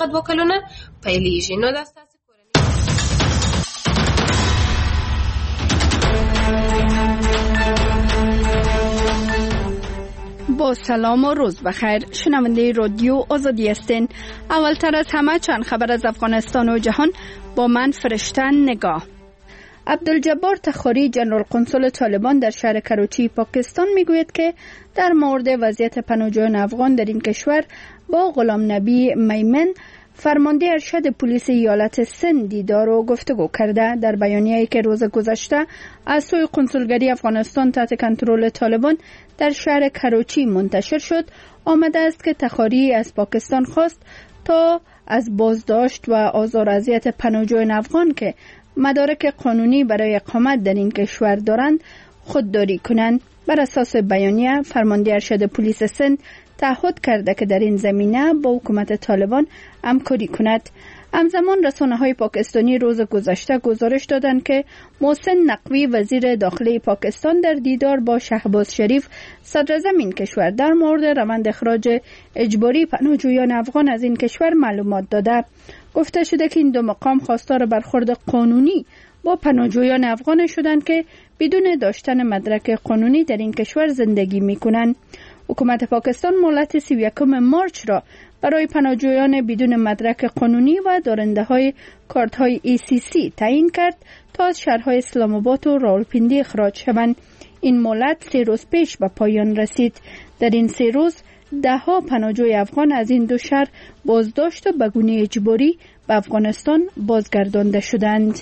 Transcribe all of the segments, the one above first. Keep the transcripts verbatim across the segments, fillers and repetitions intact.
خواهد با کلونه پیلیجی نو دست با سلام و روز بخیر. شنونده رادیو آزادی هستین. اولتر از همه چند خبر از افغانستان و جهان با من فرشتن نگاه. عبدالجبار تخاری جنرال قنصل طالبان در شهر کراچی پاکستان میگوید که در مورد وضعیت پناهجویان افغان در این کشور با غلام نبی میمن فرمانده ارشد پلیس ایالت سند دیدار و گفتگو کرده. در بیانیه‌ای که روز گذشته از سوی قنصلگری افغانستان تحت کنترل طالبان در شهر کراچی منتشر شد، آمده است که تخاری از پاکستان خواست تا از بازداشت و آزار و اذیت پناهجویان افغان که مدارک قانونی برای اقامت در این کشور دارند خودداری کنند. بر اساس بیانیه فرمانده ارشد پلیس سند تعهد کرده که در این زمینه با حکومت طالبان همکاری کند. همزمان رسانه‌های پاکستانی روز گذشته گزارش دادند که محسن نقوی وزیر داخلی پاکستان در دیدار با شهباز شریف صدر زمین کشور در مورد روند اخراج اجباری پناهجویان افغان از این کشور معلومات داده. گفته شده که این دو مقام خواستار برخورد قانونی با پناهجویان افغان شدند که بدون داشتن مدرک قانونی در این کشور زندگی می‌کنند. حکومت پاکستان مهلت سی و یکم مارچ را برای پناهجویان بدون مدرک قانونی و دارنده های کارت های ای سی سی تعیین کرد تا از شهرهای اسلام آباد و راولپنڈی اخراج شوند. این مهلت سه روز پیش به پایان رسید. در این سه روز ده ها پناهجوی افغان از این دو شهر بازداشت و به گونه اجباری به افغانستان بازگردانده شدند.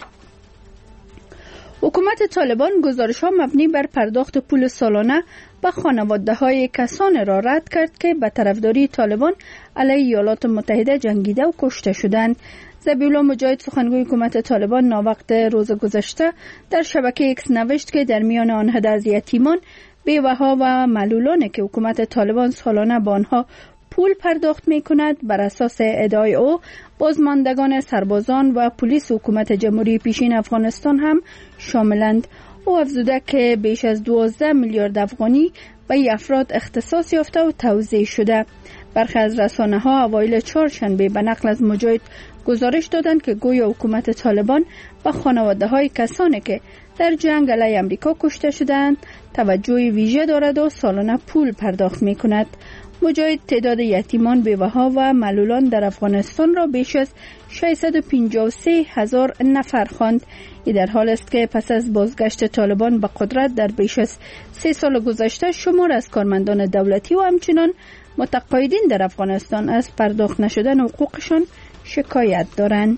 حکومت طالبان گزارش‌ها مبنی بر پرداخت پول سالانه به خانواده‌های کسان را رد کرد که به طرفداری طالبان علیه ایالات متحده جنگیده و کشته شدند. ذبیحالله مجاهد سخنگوی حکومت طالبان ناوقت روز گذشته در شبکه ایکس نوشت که در میان آنها از یتیمان، بیوه‌ها و معلولانی که حکومت طالبان سالانه به آنها پول پرداخت می کند بر اساس ادعای او بازماندگان سربازان و پلیس حکومت جمهوری پیشین افغانستان هم شاملند. او افزوده که بیش از دوازده میلیارد افغانی به این افراد اختصاص یافته و توزیع شده. برخی از رسانه‌ها اوایل چهارشنبه به نقل از مجاهد گزارش دادند که گویا حکومت طالبان به خانواده‌های کسانی که در جنگ علیه امریکا کشته شدند توجه ویژه دارد و سالانه پول پرداخت می‌کند. مجاهد تعداد یتیمان، بیوه‌ها و معلولان در افغانستان را بیش از ششصد و پنجاه و سه هزار نفر خواند. این در حال است که پس از بازگشت طالبان به قدرت در بیش از سه سال گذشته شمار از کارمندان دولتی و همچنین متقاعدین در افغانستان از پرداخت نشدن حقوقشان شکایت دارند.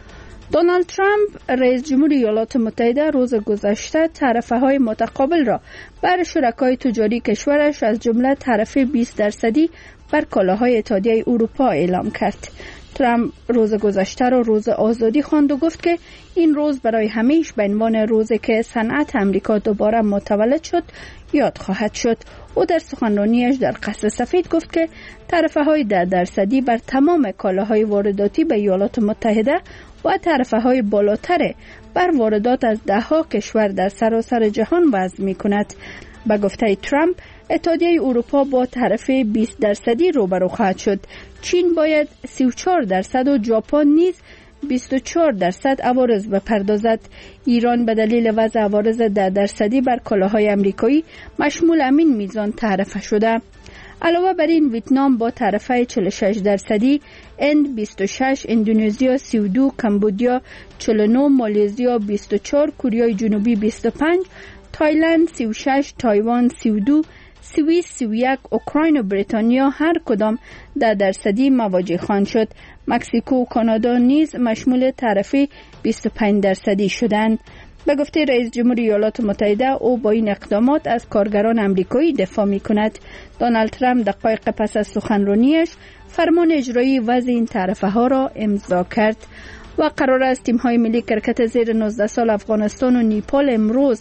دونالد ترامپ رئیس جمهور ایالات متحده روز گذشته تعرفه‌های متقابل را بر شرکای تجاری کشورش از جمله تعرفه بیست درصدی بر کالاهای اتحادیه اروپا اعلام کرد. ترامپ روز گذشته را روز آزادی خواند و گفت که این روز برای همیشه به عنوان روزی که صنعت امریکا دوباره متولد شد یاد خواهد شد. او در سخنرانیش در قصر سفید گفت که تعرفه‌های ده درصدی بر تمام کالاهای وارداتی به ایالات متحده و تعرفه‌های بالاتر بر واردات از ده ها کشور در سراسر جهان وضع می‌کند. به گفته ترامپ اتحادیه اروپا با تعرفه بیست درصدی روبرو خواهد شد. چین باید سی و چهار درصد و ژاپن نیز بیست و چهار درصد عوارض بپردازد. ایران به دلیل وضع عوارض ده درصدی بر کالاهای آمریکایی مشمول همین میزان تعرفه شده. علاوه بر این ویتنام با تعرفه چهل و شش درصدی، هند بیست و شش، اندونزیا سی و دو، کمبودیا چهل و نه، مالزیا بیست و چهار، کره جنوبی بیست و پنج، تایلند سی و شش، تایوان سی و دو، سوئیس سی و یک، اوکراین و بریتانیا هر کدام ده درصدی مواجه خواهند شد. مکزیکو و کانادا نیز مشمول تعرفه بیست و پنج درصدی شدند. به گفته رئیس جمهور ایالات متحده او با این اقدامات از کارگران آمریکایی دفاع می کند. دونالد ترامپ دقایق پس از سخنرانیش فرمان اجرایی وضع این تعرفه ها را امضا کرد. و قرار است تیم های ملی کرکت زیر نوزده سال افغانستان و نیپال امروز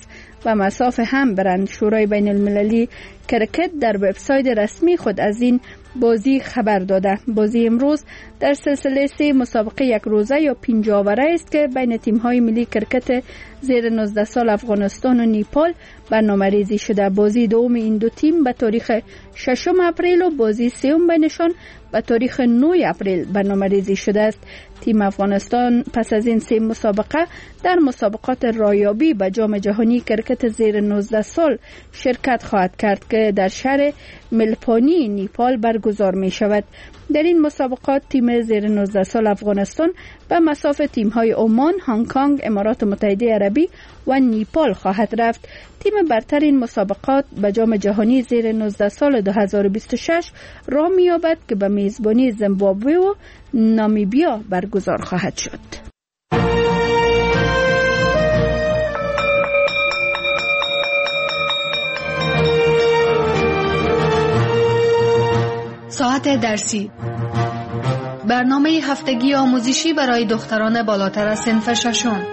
به مسافه هم برند. شورای بین المللی کرکت در وبسایت رسمی خود از این بازی خبر داده. بازی امروز در سلسله سه مسابقه یک روزه یا پنج آوره است که بین تیم‌های ملی کرکت زیر نوزده سال افغانستان و نیپال برنامه‌ریزی شده. بازی دوم این دو تیم به تاریخ ششم اپریل و بازی سوم بینشان به تاریخ نه اپریل برنامه‌ریزی شده است. تیم افغانستان پس از این سه مسابقه در مسابقات رایابی به جام جهانی کرکت زیر نوزده سال شرکت خواهد کرد که در شهر ملپانی نیپال برگزار می شود. در این مسابقات تیم زیر نوزده سال افغانستان به مسافه تیم‌های عمان، هنگ کنگ، امارات متحده عربی و نیپال خواهد رفت. تیم برتر این مسابقات به جام جهانی زیر نوزده سال دو هزار و بیست و شش راه می‌یابد که به میزبانی زیمبابوه و نامیبیا برگزار خواهد شد. ساعت درسی، برنامه هفتگی آموزشی برای دختران بالاتر از صنف ششم.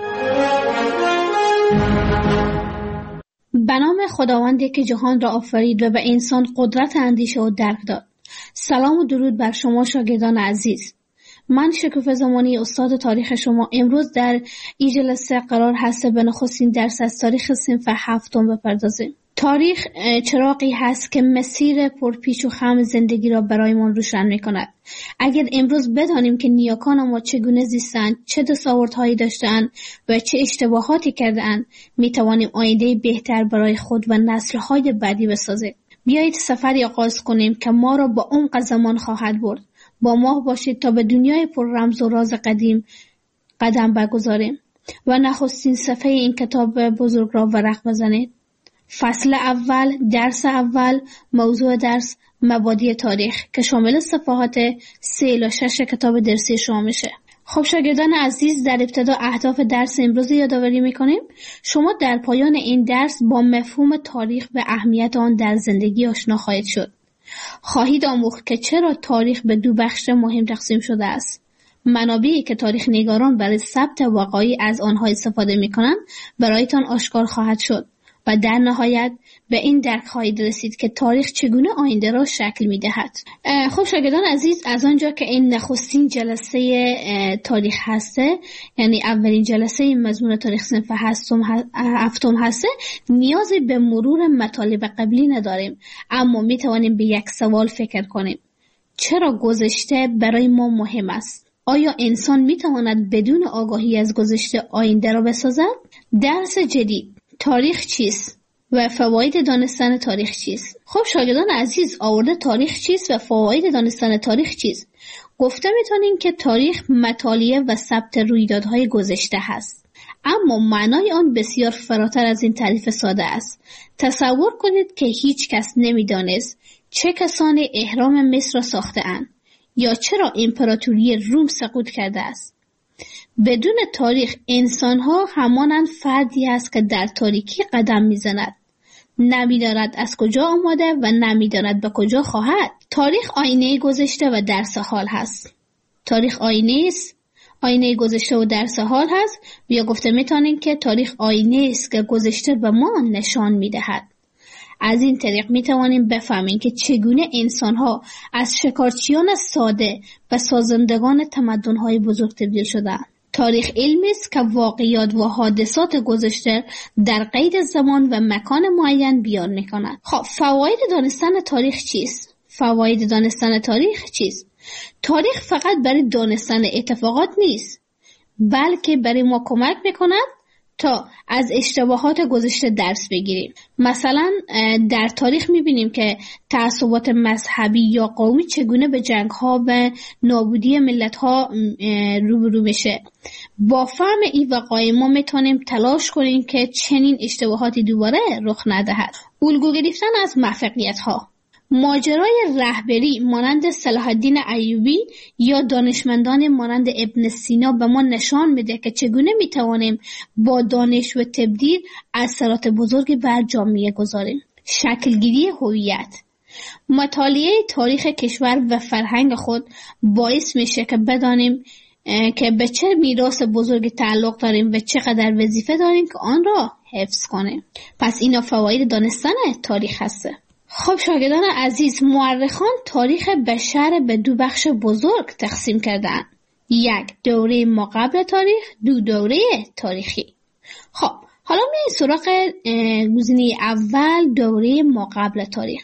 به نام خداوندی که جهان را آفرید و به انسان قدرت اندیشه و درک داد. سلام و درود بر شما شاگردان عزیز. من شکوفه زمانی استاد تاریخ شما امروز در این جلسه قرار هست به نخستین درس از تاریخ صنف هفتم بپردازیم. تاریخ چراغی هست که مسیر پرپیچ و خم زندگی را برایمان روشن می‌کند. اگر امروز بدانیم که نیاکان ما چگونه زیستند، چه دستاوردهایی داشتند و چه اشتباهاتی کردند، می‌توانیم آینده بهتر برای خود و نسل‌های بعدی بسازیم. بیایید سفری آغاز کنیم که ما را با عمق زمان خواهد برد. با ما باشید تا به دنیای پر رمز و راز قدیم قدم بگذاریم و نخستین صفحه این کتاب بزرگ را ورق بزنید. فصل اول، درس اول، موضوع درس مبادی تاریخ که شامل صفحات سه الی شش کتاب درسی شما میشه. خب شاگردان عزیز، در ابتدا اهداف درس امروز یادآوری میکنیم. شما در پایان این درس با مفهوم تاریخ و اهمیت آن در زندگی آشنا خواهید شد. خواهید آموخت که چرا تاریخ به دو بخش مهم تقسیم شده است. منابعی که تاریخ نگاران برای ثبت وقایع از آنها استفاده میکنند برایتان آشکار خواهد شد و در نهایت به این درک خواهید رسید که تاریخ چگونه آینده را شکل می‌دهد. خب شاگردان عزیز، از آنجا که این نخستین جلسه تاریخ هسته، یعنی اولین جلسه مضمون تاریخ صنف هفتم هسته، نیازی به مرور مطالب قبلی نداریم، اما می‌توانیم به یک سوال فکر کنیم: چرا گذشته برای ما مهم است؟ آیا انسان می‌تواند بدون آگاهی از گذشته آینده را بسازد؟ درس جدید: تاریخ چیست و فواید دانستن تاریخ چیست؟ خب شاگردان عزیز، آورده تاریخ چیست و فواید دانستن تاریخ چیست؟ گفته میتونیم که تاریخ مطالعه و ثبت رویدادهای گذشته هست، اما معنای آن بسیار فراتر از این تعریف ساده است. تصور کنید که هیچ کس نمیدانست چه کسانی اهرام مصر را ساخته اند یا چرا امپراتوری روم سقوط کرده است. بدون تاریخ انسان‌ها همانند فردی است که در تاریکی قدم می‌زند، نمی‌داند از کجا آمده و نمی‌داند به کجا خواهد. تاریخ آینه گذشته و درس حال هست. تاریخ آینه است، آینه گذشته و درس حال هست، یا گفته می‌توانیم که تاریخ آینه است که گذشته به ما نشان می‌دهد. از این طریق می‌توانیم بفهمیم که چگونه انسان‌ها از شکارچیان ساده و سازندگان تمدن‌های بزرگ تبدیل شدند. تاریخ علمی است که واقعیات و حادثات گذشته در قید زمان و مکان معین بیان می‌کند. خب فواید دانستن تاریخ چیست؟ فواید دانستن تاریخ چیست؟ تاریخ فقط برای دانستن اتفاقات نیست، بلکه برای ما کمک می‌کند تا از اشتباهات گذشته درس بگیریم. مثلا در تاریخ می‌بینیم که تعصبات مذهبی یا قومی چگونه به جنگ‌ها و نابودی ملت‌ها روبرو میشه. با فهم این وقایع ما میتونیم تلاش کنیم که چنین اشتباهاتی دوباره رخ ندهد. الگو گرفتن از موفقیت‌ها. ماجرای رهبری مانند صلاح الدین ایوبی یا دانشمندان مانند ابن سینا به ما نشان میده که چگونه میتوانیم با دانش و تبدیل اثرات بزرگی بر جامعه گذاریم. شکلگیری هویت. مطالعه تاریخ کشور و فرهنگ خود باعث میشه که بدانیم که به چه میراث بزرگ تعلق داریم و چقدر وظیفه داریم که آن را حفظ کنیم. پس اینا فواید دانستن تاریخ هسته. خب شاگردان عزیز، مورخان تاریخ بشر به دو بخش بزرگ تقسیم کردن. یک، دوره ما قبل تاریخ، دو، دوره تاریخی. خب حالا میاییم سراغ گزینه اول، دوره ما قبل تاریخ.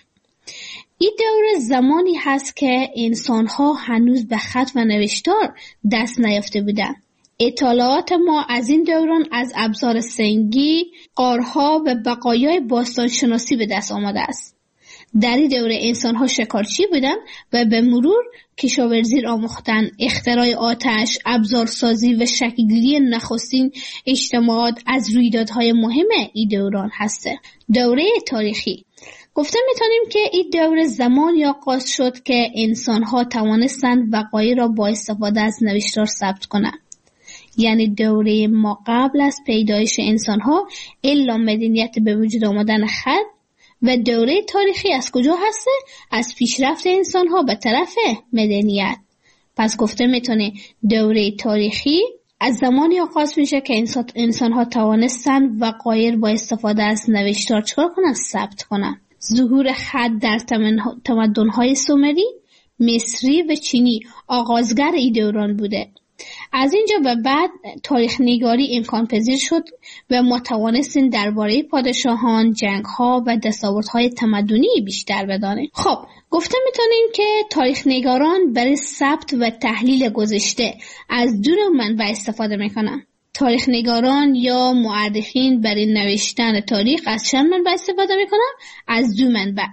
این دوره زمانی هست که انسان‌ها هنوز به خط و نوشتار دست نیافته بودند. اطلاعات ما از این دوران از ابزار سنگی، غارها و بقایای باستانشناسی به دست آمده است. در این دوره انسان‌ها شکارچی بودند و به مرور کشاورزی را آموختند. اختراع آتش، ابزارسازی و شکل‌گیری نخستین اجتماعات از رویدادهای مهم این دوران هسته. دوره تاریخی گفته میتونیم که این دوره زمانی آغاز شد که انسان‌ها توانستند وقایع را با استفاده از نوشتار ثبت کنند. یعنی دوره ما قبل از پیدایش انسان‌ها الا مدنیت به وجود آمدن خط، و دوره تاریخی از کجا هسته؟ از پیشرفت انسان‌ها به طرف مدنیت. پس گفته میتونه دوره تاریخی از زمانی آغاز میشه که انسان انسان‌ها توانستند وقایع با استفاده از نوشتار چکار کنن؟ ثبت کنن. ظهور خط در تمدن‌های سومری، مصری و چینی آغازگر این دوران بوده. از اینجا به بعد تاریخ نگاری امکان پذیر شد و ما توانستیم درباره پادشاهان، جنگ‌ها و دستاوردهای تمدنی بیشتر بدانیم. خب گفته میتونیم که تاریخ نگاران برای ثبت و تحلیل گذشته از دو نوع منبع استفاده میکنن. تاریخ نگاران یا مورخین برای نوشتن تاریخ از چند منبع استفاده میکنن؟ از دو منبع.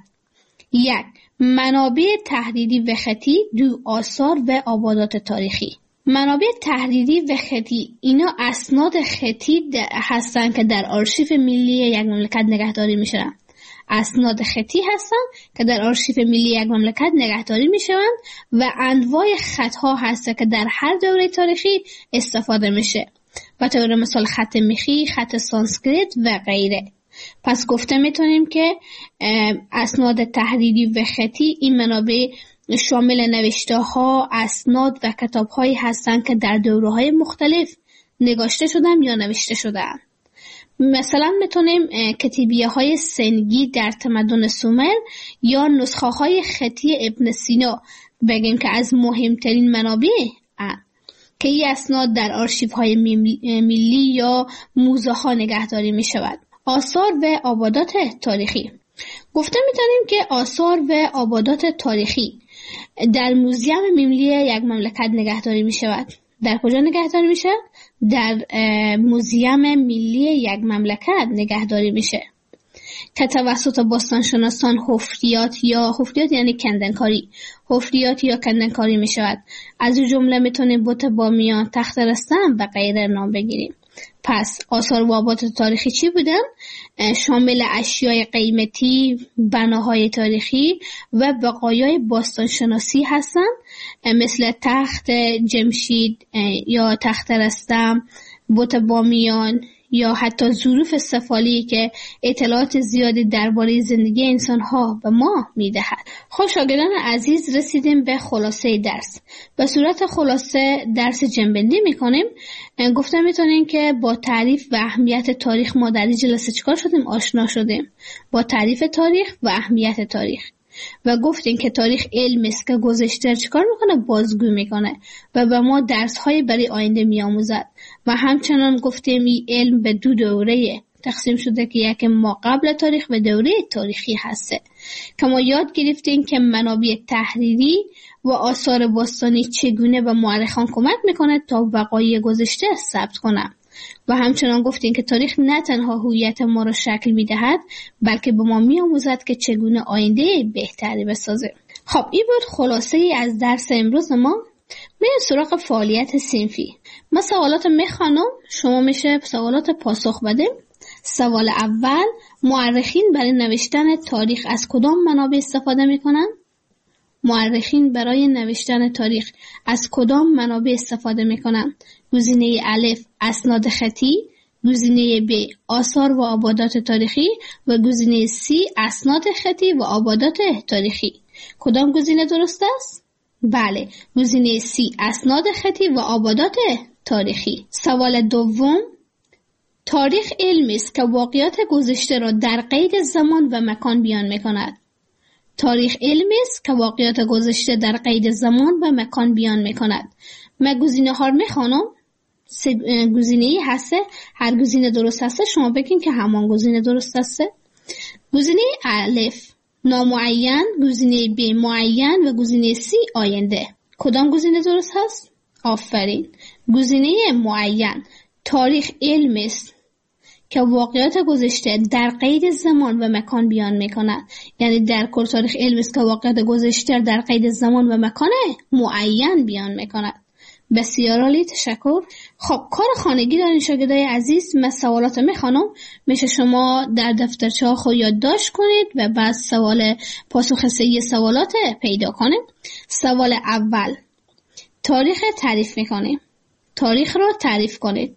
یک، منابع تحریری و خطی، دو، آثار و آبادات تاریخی. منابع تحریری و خطی اینا اسناد خطی هستن که در آرشیو ملی یک مملکت نگهداری میشن. اسناد خطی هستن که در آرشیو ملی یک مملکت نگهداری میشوند و انواع خطها هست که در هر دوره تاریخی استفاده میشه. به طور مثال خط میخی، خط سانسکریت و غیره. پس گفته میتونیم که اسناد تحریری و خطی این منابع شامل نوشته ها، اسناد و کتاب هایی هستند که در دوره های مختلف نگاشته شدن یا نوشته شدن. مثلا میتونیم کتیبیه های سنگی در تمدن سومر یا نسخه های خطی ابن سینا بگیم که از مهمترین منابع هستند که این اسناد در آرشیوهای ملی یا موزه ها نگهداری می شود. آثار و آبادات تاریخی گفته میتونیم که آثار و آبادات تاریخی در موزیم ملی یک مملکت نگهداری می شود. در کجا نگهداری می شود؟ در موزیم ملی یک مملکت نگهداری میشه که توسط باستانشناسان حفریات یا حفریات یعنی کندنکاری حفریات یا کندنکاری می شود. از این جمله میتونیم بت بامیان، تخت رستم و غیره نام بگیریم. پس آثار و آبادات تاریخی چی بودن؟ شامل اشیای قیمتی، بناهای تاریخی و بقایای باستانشناسی هستند، مثل تخت جمشید یا تخت رستم، بت بامیان یا حتی ظروف سفالی که اطلاعات زیادی درباره زندگی انسان‌ها به ما می‌دهد. خب شاگردان عزیز، رسیدیم به خلاصه درس. به صورت خلاصه درس جنبندی می‌کنیم. گفتم می‌تونیم که با تعریف و اهمیت تاریخ ما در این جلسه چیکار شدیم؟ آشنا شدیم با تعریف تاریخ و اهمیت تاریخ. و گفتیم که تاریخ علم است که گذشته چیکار میکنه؟ بازگو میکنه و به ما درس‌های برای آینده میآموزد. و همچنان گفتیم این علم به دو دوره تقسیم شده که یک ما قبل تاریخ و دوره تاریخی هسته که ما یاد گرفتیم که منابع تحریری و آثار باستانی چگونه به مورخان کمک میکنه تا وقایع گذشته ثبت کنه. و همچنان گفتیم که تاریخ نه تنها هویت ما را شکل میدهد بلکه به ما میآموزد که چگونه آینده بهتری بسازیم. خب این بود خلاصه ای از درس امروز ما. میریم سراغ فعالیت صنفی. ما سوالات میخوانم، شما میشه سوالات پاسخ بدیم. سوال اول، مورخین برای نوشتن تاریخ از کدام منابع استفاده میکنن؟ مورخین برای نوشتن تاریخ از کدام منابع استفاده میکنن؟ گزینه الف اسناد خطی، گزینه ب آثار و آبادات تاریخی و گزینه سی اسناد خطی و آبادات تاریخی. کدام گزینه درست است؟ بله، گزینه سی اسناد خطی و آبادات تاریخی. سوال دوم، تاریخ علمی است که واقعیات گذشته را در قید زمان و مکان بیان می‌کند. تاریخ علمی است که واقعیات گذشته در قید زمان و مکان بیان می‌کند. من گزینه ها رو می‌خوانم. سه گزینه‌ای هست، هر گزینه درست هست شما بگین که همان گزینه درست هست. گزینه الف نامعین، گزینه ب معین و گزینه سی آینده. کدام گزینه درست هست؟ آفرین. گزینه معین، تاریخ علمی است که واقعیات گذشته در قید زمان و مکان بیان می‌کند. یعنی در کل تاریخ علمی است که واقعیات گذشته در قید زمان و مکان معین بیان می‌کند. بسیار عالی، تشکر. خب کار خانگی دارین شاگردای عزیز. من سوالات میخوانم، میشه شما در دفترچه ها خود یادداشت کنید و بعد سوال پاسخ صحیح سوالات پیدا کنید. سوال اول، تاریخ تعریف میکنیم. تاریخ را تعریف کنید.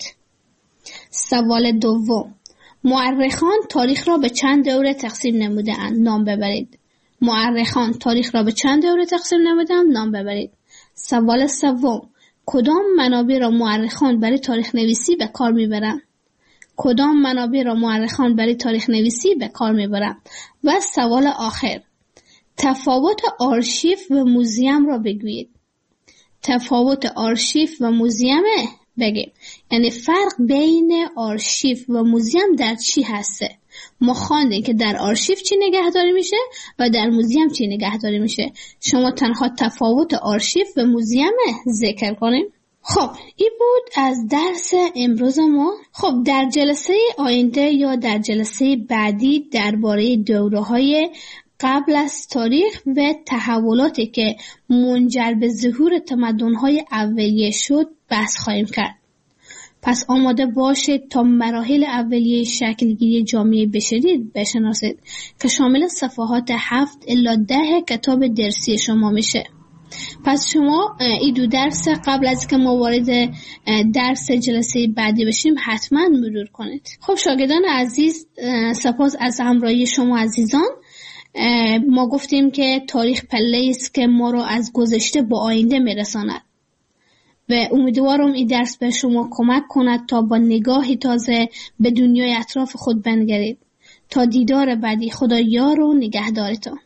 سوال دوم، مورخان تاریخ را به چند دوره تقسیم نموده اند، نام ببرید. مورخان تاریخ را به چند دوره تقسیم نموده اند، نام ببرید. سوال سوم، کدام منابع را مورخان برای تاریخ نویسی به کار میبرند؟ کدام منابع را مورخان برای تاریخ نویسی به کار میبرند؟ و سوال آخر، تفاوت آرشیو و موزیم را بگویید. تفاوت آرشیو و موزیم بگید. یعنی فرق بین آرشیو و موزیم در چی هسته؟ ما خواندیم که در آرشیو چی نگهداری میشه و در موزیم چی نگهداری میشه. شما تنها تفاوت آرشیو و موزیم ذکر کنیم. خب این بود از درس امروز ما. خب در جلسه آینده یا در جلسه بعدی درباره دوره‌های قبل از تاریخ و تحولاتی که منجر به ظهور تمدن‌های اولیه شد بحث خواهیم کرد. پس آماده باشید تا مراحل اولیه شکلگیری جامعه بشری بشناسید که شامل صفحات هفت الی ده کتاب درسی شما میشه. پس شما این دو درس قبل از که ما وارد درس جلسه بعدی بشیم حتما مرور کنید. خب شاگردان عزیز، سپاس از همراهی شما عزیزان. ما گفتیم که تاریخ پله است که ما رو از گذشته به آینده میرساند و امیدوارم این درس به شما کمک کند تا با نگاهی تازه به دنیای اطراف خود بنگرید. تا دیدار بعدی، خدا یار و نگهدارتان.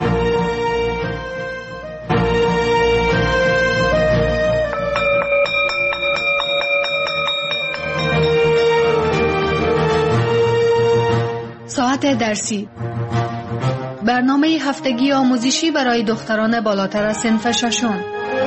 ساعت درسی، برنامه هفتگی آموزشی برای دختران بالاتر از صنف ششم.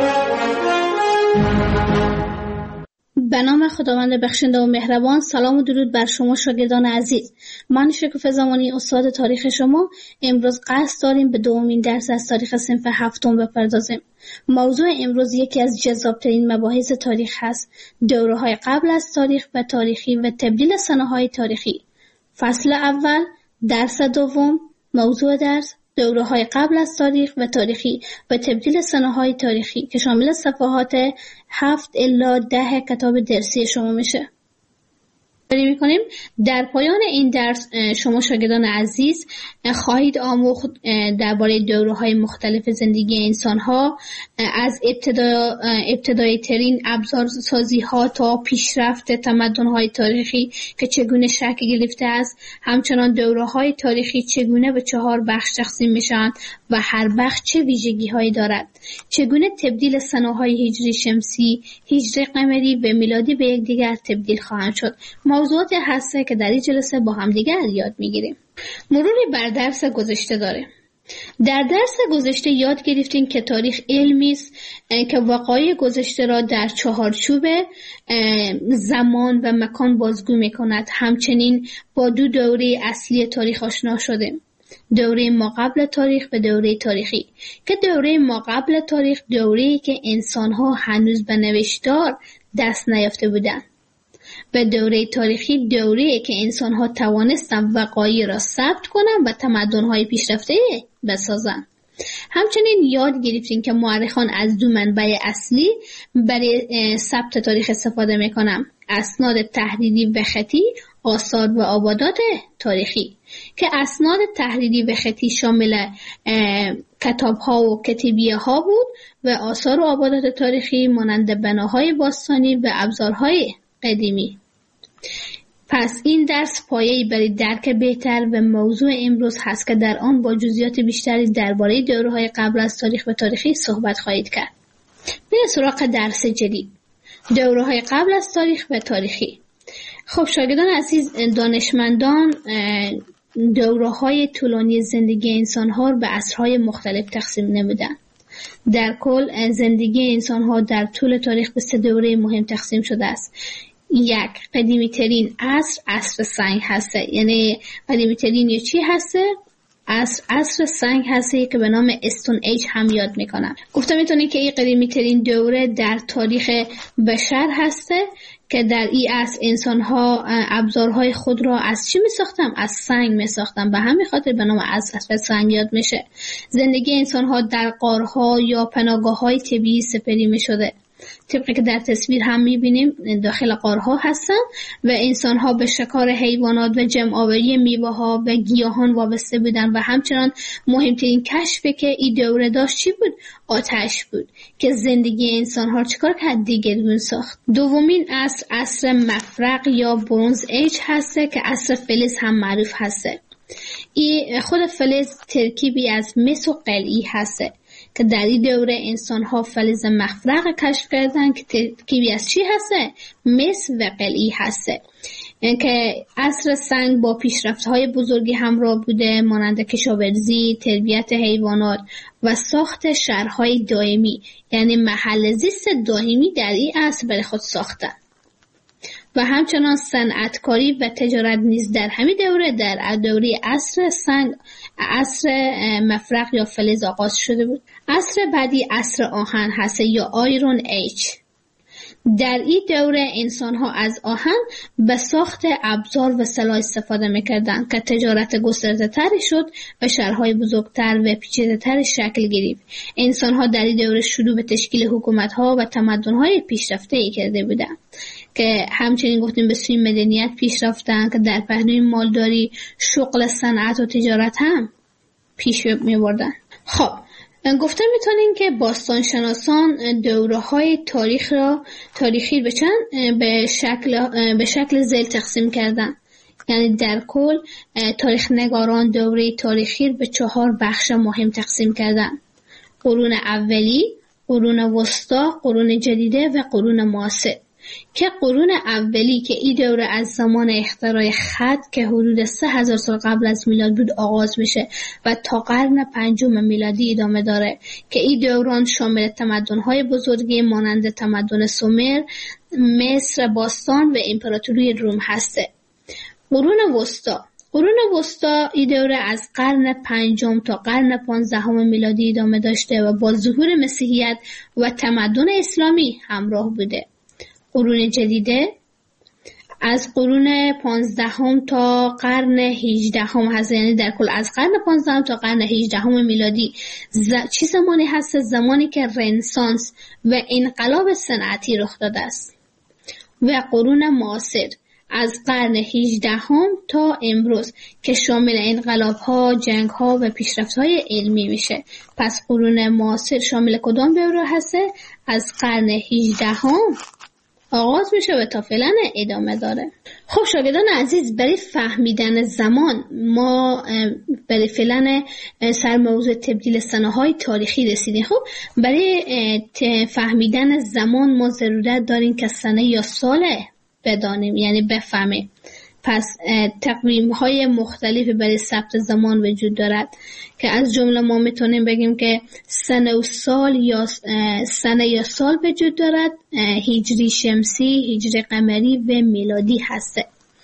به نام خداوند بخشنده و مهربان. سلام و درود بر شما شاگردان عزیز. من شکوفه زمانی، استاد تاریخ شما. امروز قصد داریم به دومین درس از تاریخ صنف هفتم بپردازیم. موضوع امروز یکی از جذابترین مباحث تاریخ هست: دوره‌های قبل از تاریخ و تاریخی و تبدیل سنه‌های تاریخی. فصل اول، درس دوم. موضوع درس: دوره‌های قبل از تاریخ و تاریخی و تبدیل سنه‌های تاریخی که شامل صفحات هفت الی ده کتاب درسی شما میشه. بریم میکنیم. در پایان این درس شما شاگردان عزیز خواهید آموخت درباره دوره‌های مختلف زندگی انسان‌ها، از ابتدا ابتدایی ترین ابزار سازی ها تا پیشرفت تمدن‌های تاریخی که چگونه شکل گرفته است. همچنان دوره‌های تاریخی چگونه به چهار بخش تقسیم میشن و هر بخش چه ویژگی‌هایی دارد. چگونه تبدیل سنه‌های هجری شمسی، هجری قمری و میلادی به یکدیگر تبدیل خواهند شد. موضوعات هسته که در این جلسه با هم دیگر یاد میگیریم. مروری بر درس گذشته داره. در درس گذشته یاد گرفتیم که تاریخ علمی است که وقایع گذشته را در چهارچوب زمان و مکان بازگو میکند. همچنین با دو دوره اصلی تاریخ آشنا شدیم: دوره ما قبل تاریخ و دوره تاریخی. که دوره ما قبل تاریخ دوره‌ای که انسان‌ها هنوز به نوشتار دست نیافته بودند و دوره تاریخی دوره‌ای که انسان‌ها توانستند وقایع را ثبت کنند و تمدن‌های پیشرفته بسازند. همچنین یاد گرفتیم که مورخان از دو منبع اصلی برای ثبت تاریخ استفاده میکنن: اسناد تحریری و خطی، آثار و آبادات تاریخی. که اسناد تحریری و خطی شامل کتاب ها و کتیبیه ها بود و آثار و آبادات تاریخی مانند بناهای باستانی و ابزارهای قدیمی. پس این درس پایه‌ای برای درک بهتر و موضوع امروز هست که در آن با جزئیات بیشتری درباره دوره‌های قبل از تاریخ و تاریخی صحبت خواهید کرد. بریم سراغ درس جدید: دوره‌های قبل از تاریخ و تاریخی. خب شاگردان عزیز، دانشمندان دوره‌های طولانی زندگی انسان‌ها را به عصرهای مختلف تقسیم نمودند. در کل زندگی انسان‌ها در طول تاریخ به سه دوره مهم تقسیم شده است. یک، قدیمی ترین عصر عصر سنگ هسته. یعنی قدیمی ترین یه چی هسته؟ عصر عصر سنگ هسته که به نام استون ایج هم یاد میکنن. گفتم میتونی که این قدیمی ترین دوره در تاریخ بشر هسته که در این عصر انسان ها ابزارهای خود را از چی می ساختن؟ از سنگ می ساختن. به همین خاطر به نام عصر سنگ یاد میشه. زندگی انسان ها در غارها یا پناهگاه های طبیعی سپری می شده. طبقی که در تصویر هم میبینیم داخل غارها هستن و انسانها به شکار حیوانات و جمع آوری میوه ها و گیاهان وابسته بودن و همچنان مهمترین کشفی که این دوره داشت چی بود؟ آتش بود که زندگی انسانها چکار کرد؟ دیگرگون ساخت. دومین عصر عصر مفرق یا برونز ایج هسته که عصر فلز هم معروف هسته. این خود فلز ترکیبی از مس و قلعی هسته که در این دوره انسان ها فلز مفرق کشف کردن که ترکیبی از چی هسته؟ مس و قلعی هسته. که عصر سنگ با پیشرفت های بزرگی همراه بوده مانند کشاورزی، تربیت حیوانات و ساخت شهرهای دائمی، یعنی محل زیست دائمی در این عصر برای خود ساختن. و همچنان صنعتکاری و تجارت نیز در همین دوره در دوره عصر سنگ عصر مفرق یا فلز آغاز شده بود. عصر بعدی عصر آهن هست یا آیرون ایج. در این دوره انسان ها از آهن به ساخت ابزار و سلاح استفاده میکردند که تجارت گسترده تری شد و شهرهای بزرگتر و پیچیده تر شکل گرفت. انسان ها در این دوره شروع به تشکیل حکومت ها و تمدن های پیشرفته ای کرده بودند که همچنین گفتیم به سوی مدنیت پیش رفتن که در پهلوی مالداری، شغل، صنعت و تجارت هم پیش می بردن. خب گفتم میتونیم که باستانشناسان دوره های تاریخ را تاریخی به چند به شکل به شکل ذیل تقسیم کردن. یعنی در کل تاریخ نگاران دوره تاریخی به چهار بخش مهم تقسیم کردن: قرون اولی، قرون وسطا، قرون جدیده و قرون معاصر. که قرون اولی که این دوره از زمان اختراع خط که حدود سه هزار سال قبل از میلاد بود آغاز میشه و تا قرن پنجم میلادی ادامه داره که این دوران شامل تمدن‌های بزرگی مانند تمدن سومر، مصر باستان و امپراتوری روم هسته. قرون وسطا قرون وسطا این دوره از قرن پنجم تا قرن پانزدهم میلادی ادامه داشته و با ظهور مسیحیت و تمدن اسلامی همراه بوده. قرون جدیده از قرون پانزدهم تا قرن هجدهم هست، یعنی در کل از قرن پانزدهم تا قرن هجدهم میلادی. ز... چی زمانی هست؟ زمانی که رنسانس و انقلاب صنعتی رخ داده است. و قرون معاصر از قرن هجدهم تا امروز که شامل انقلاب‌ها، جنگ‌ها و پیشرفت‌های علمی میشه. پس قرون معاصر شامل کدام دوره هسته؟ از قرن هجدهم آغاز میشه و تا فعلا ادامه داره. خب شاگردان عزیز، برای فهمیدن زمان ما برای فعلا سر موضوع تبدیل سنه‌های تاریخی رسیدیم. خب برای فهمیدن زمان ما ضرورت داریم که سنه یا سال بدانیم، یعنی بفهمیم. پس تقویم‌های مختلفی برای ثبت زمان وجود دارد که از جمله ما میتونیم بگیم که سنه و سال یا سنه یا سال وجود دارد، هجری شمسی، هجری قمری و میلادی هسته.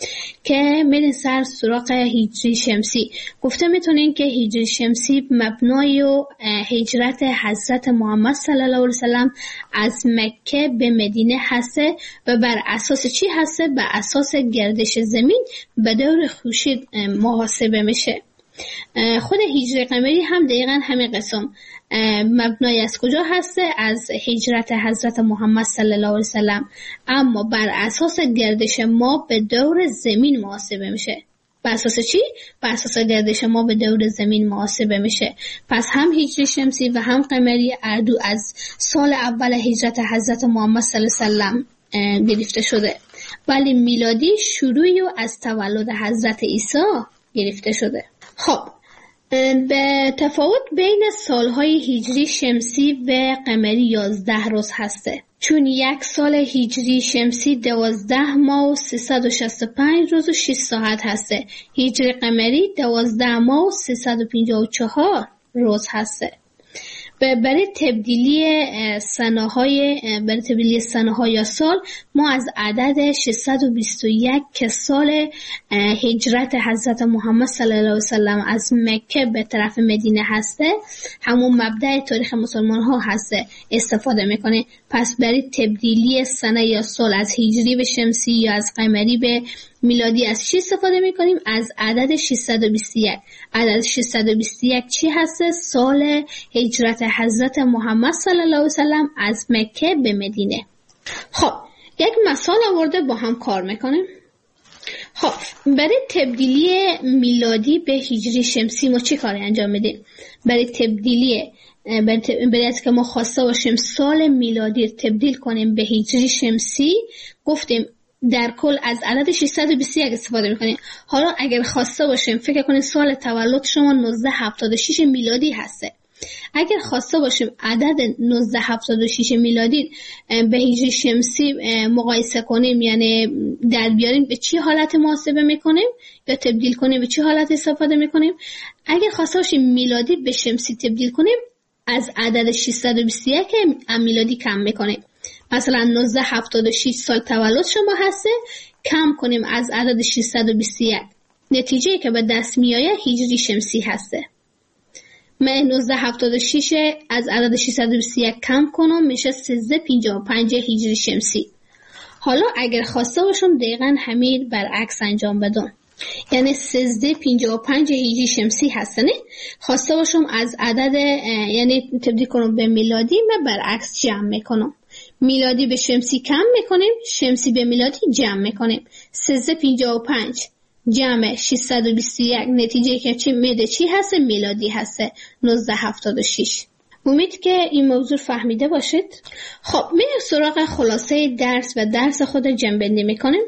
که میرین سر سراغ هجری شمسی. گفته میتونین که هجری شمسی مبنای و هجرت حضرت محمد صلی الله علیه وسلم از مکه به مدینه هسته و بر اساس چی هسته؟ بر اساس گردش زمین به دور خورشید محاسبه میشه. خود هجری قمری هم دقیقا همین قسم مبنای از کجا هسته؟ از هجرت حضرت محمد صلی الله علیه وسلم، اما بر اساس گردش ما به دور زمین محاسبه میشه. بر اساس چی؟ بر اساس گردش ما به دور زمین محاسبه میشه. پس هم هجری شمسی و هم قمری اردو از سال اول هجرت حضرت محمد صلی الله علیه وسلم گرفته شده، ولی میلادی شروعی و از تولد حضرت عیسی گرفته شده. خب به تفاوت بین سالهای هجری شمسی و قمری یازده روز هسته، چون یک سال هجری شمسی دوازده ماه و سیصد و شصت و پنج روز و شش ساعت هسته، هجری قمری دوازده ماه و سیصد و پنجاه و چهار روز هسته. برای تبدیلی سنه‌های برای تبدیلی سنه‌ها یا سال ما از عدد ششصد و بیست و یک که سال هجرت حضرت محمد صلی الله علیه وسلم از مکه به طرف مدینه هسته، همون مبدأ تاریخ مسلمان ها هسته، استفاده میکنه. پس برای تبدیلی سنه یا سال از هجری به شمسی یا از قمری به میلادی از چی استفاده میکنیم؟ از عدد ششصد و بیست و یک. عدد ششصد و بیست و یک چی هسته؟ سال هجرت حضرت محمد صلی الله علیه وسلم از مکه به مدینه. خب یک مثال آورده با هم کار میکنیم. خب برای تبدیلی میلادی به هجری شمسی ما چی کاری انجام میدیم؟ برای تبدیلی برای از که ما خواسته باشیم سال میلادی تبدیل کنیم به هجری شمسی، گفتیم در کل از عدد ششصد و بیست و یک استفاده میکنیم. حالا اگر خواسته باشیم فکر کنید سال تولد شما نوزده هفتاد و شش میلادی هسته، اگر خواسته باشیم عدد نوزده هفتاد و شش میلادی به هجری شمسی مقایسه کنیم، یعنی در بیاریم، به چی حالت محاسبه میکنیم یا تبدیل کنیم به چی حالت استفاده میکنیم؟ اگر خواسته باشیم میلادی به شمسی تبدیل کنیم از عدد ششصد و بیست و یک میلادی کم میکنیم. مثلا نوزده هفتاد و شش سال تولد شما هسته، کم کنیم از عدد ششصد و بیست و یک، نتیجه که به دست میآید هجری شمسی هسته. من نوزده هفتاد و شش از عدد ششصد و بیست و یک کم کنم میشه سیزده پنجاه و پنج هجری شمسی. حالا اگر خواسته باشم دقیقاً همین برعکس انجام بدم، یعنی سیزده پنجاه و پنج هجری شمسی هسته، نه خواسته باشم از عدد یعنی تبدیل کنم به میلادی، من برعکس جمع میکنم، میلادی به شمسی کم میکنیم، شمسی به میلادی جمع میکنیم. سیزده پنجاه و پنج جمع ششصد و بیست و یک نتیجه که چی میده؟ چی هسته؟ میلادی هسته، نوزده هفتاد و شش. امید که این موضوع فهمیده باشید. خب میریم سراغ خلاصه درس و درس خود جنبندی میکنیم.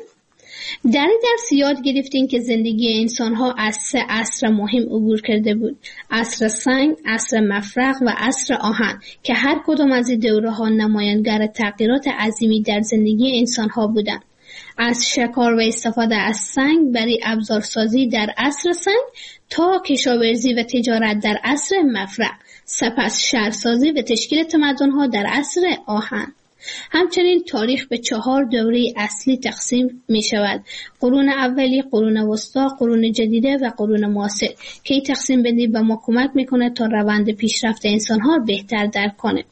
در این درس یاد گرفتیم که زندگی انسان‌ها از سه عصر مهم عبور کرده بود: عصر سنگ، عصر مفرق و عصر آهن، که هر کدام از این دوره‌ها نمایانگر تغییرات عظیمی در زندگی انسان‌ها بودند. از شکار و استفاده از سنگ برای ابزارسازی در عصر سنگ تا کشاورزی و تجارت در عصر مفرق، سپس شهرسازی و تشکیل تمدن‌ها در عصر آهن. همچنین تاریخ به چهار دوره اصلی تقسیم می شود: قرون اولی، قرون وسطی، قرون جدیده و قرون معاصر، که این تقسیم بندی به ما کمک میکنه تا روند پیشرفت انسان ها بهتر درک کنه.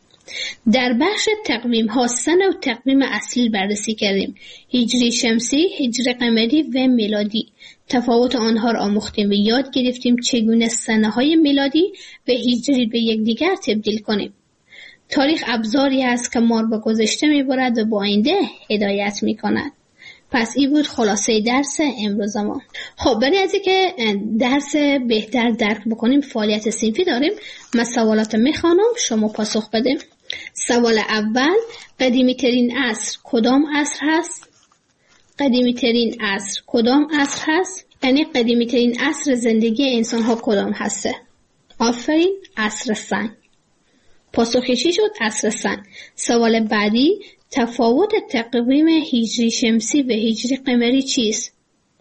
در بخش تقویم ها سه نوع تقویم اصلی بررسی کردیم: هجری شمسی، هجری قمری و میلادی. تفاوت آنها را آموختیم و یاد گرفتیم چگونه سنه های میلادی و هجری به یکدیگر تبدیل کنیم. تاریخ ابزاری است که ما را به گذشته میبرد و به آینده هدایت میکند. پس این بود خلاصه درس امروز ما. خب برای از اینکه درس بهتر درک بکنیم فعالیت صنفی داریم. من سوالات میخوانم، شما پاسخ بده. سوال اول: قدیمی ترین عصر کدام عصر هست؟ قدیمی ترین عصر کدام عصر هست؟ یعنی قدیمی ترین عصر زندگی انسان ها کدام هسته؟ آفرین، عصر سنگ. پاسخی چی شد؟ عصر سنگ. سوال بعدی: تفاوت تقویم هجری شمسی و هجری قمری چیست؟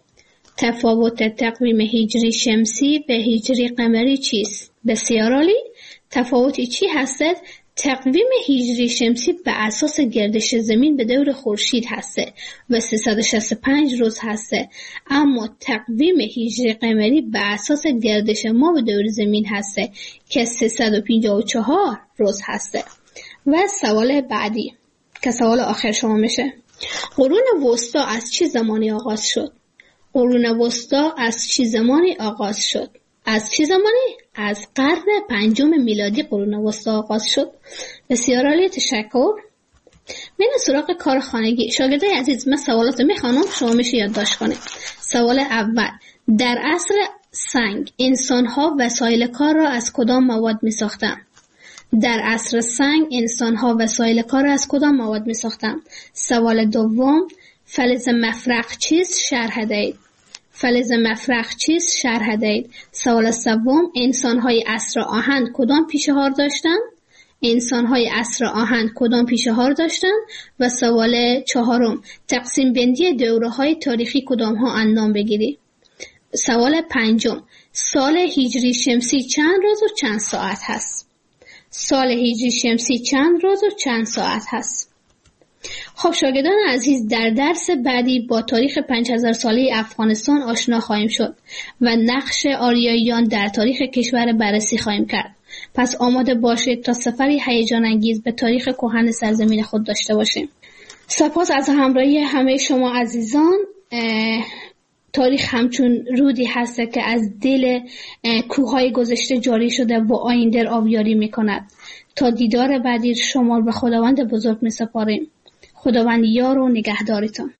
تفاوت تقویم هجری شمسی و هجری قمری چیست؟ بسیار عالی. تفاوتی چی هسته؟ تقویم هجری شمسی به اساس گردش زمین به دور خورشید هسته و سیصد و شصت و پنج روز هسته، اما تقویم هجری قمری به اساس گردش ما به دور زمین هسته که سیصد و پنجاه و چهار روز هسته. و سوال بعدی که سوال آخر شما میشه: قرون وسطی از چه زمانی آغاز شد؟ قرون وسطی از چه زمانی آغاز شد؟ از چه زمانی؟ از قرن پنجم میلادی قرون وسطا آغاز شد. بسیار عالی، تشکر. من سراغ کار خانگی. شاگردای عزیز، من سوالات میخوانم، شما میشه یادداشت کنید. سوال اول: در عصر سنگ انسان‌ها وسایل کار را از کدام مواد می‌ساختند؟ در عصر سنگ انسان‌ها وسایل کار را از کدام مواد می‌ساختند؟ سوال دوم: فلز مفرغ چیست؟ شرح دهید. فلز مفرغ چیست؟ شرح دهید. سوال سوم: انسان‌های عصر آهن کدام پیشه‌ها داشتند؟ انسان‌های عصر آهن کدام پیشه‌ها داشتند؟ و سوال چهارم: تقسیم بندی دوره‌های تاریخی کدام‌ها اندام بگیرید. سوال پنجم: سال هجری شمسی چند روز و چند ساعت هست؟ سال هجری شمسی چند روز و چند ساعت هست؟ خب شاگردان عزیز، در درس بعدی با تاریخ پنج هزار ساله افغانستان آشنا خواهیم شد و نقش آریاییان در تاریخ کشور بررسی خواهیم کرد. پس آماده باشید تا سفری هیجان انگیز به تاریخ کهن سرزمین خود داشته باشیم. سپاس از همراهی همه شما عزیزان. تاریخ همچون رودی هست که از دل کوههای گذشته جاری شده و آینده را آبیاری می کند. تا دیدار بعدی شما به خداوند بزرگ می سپاریم. خداوند یار و نگهدارتان.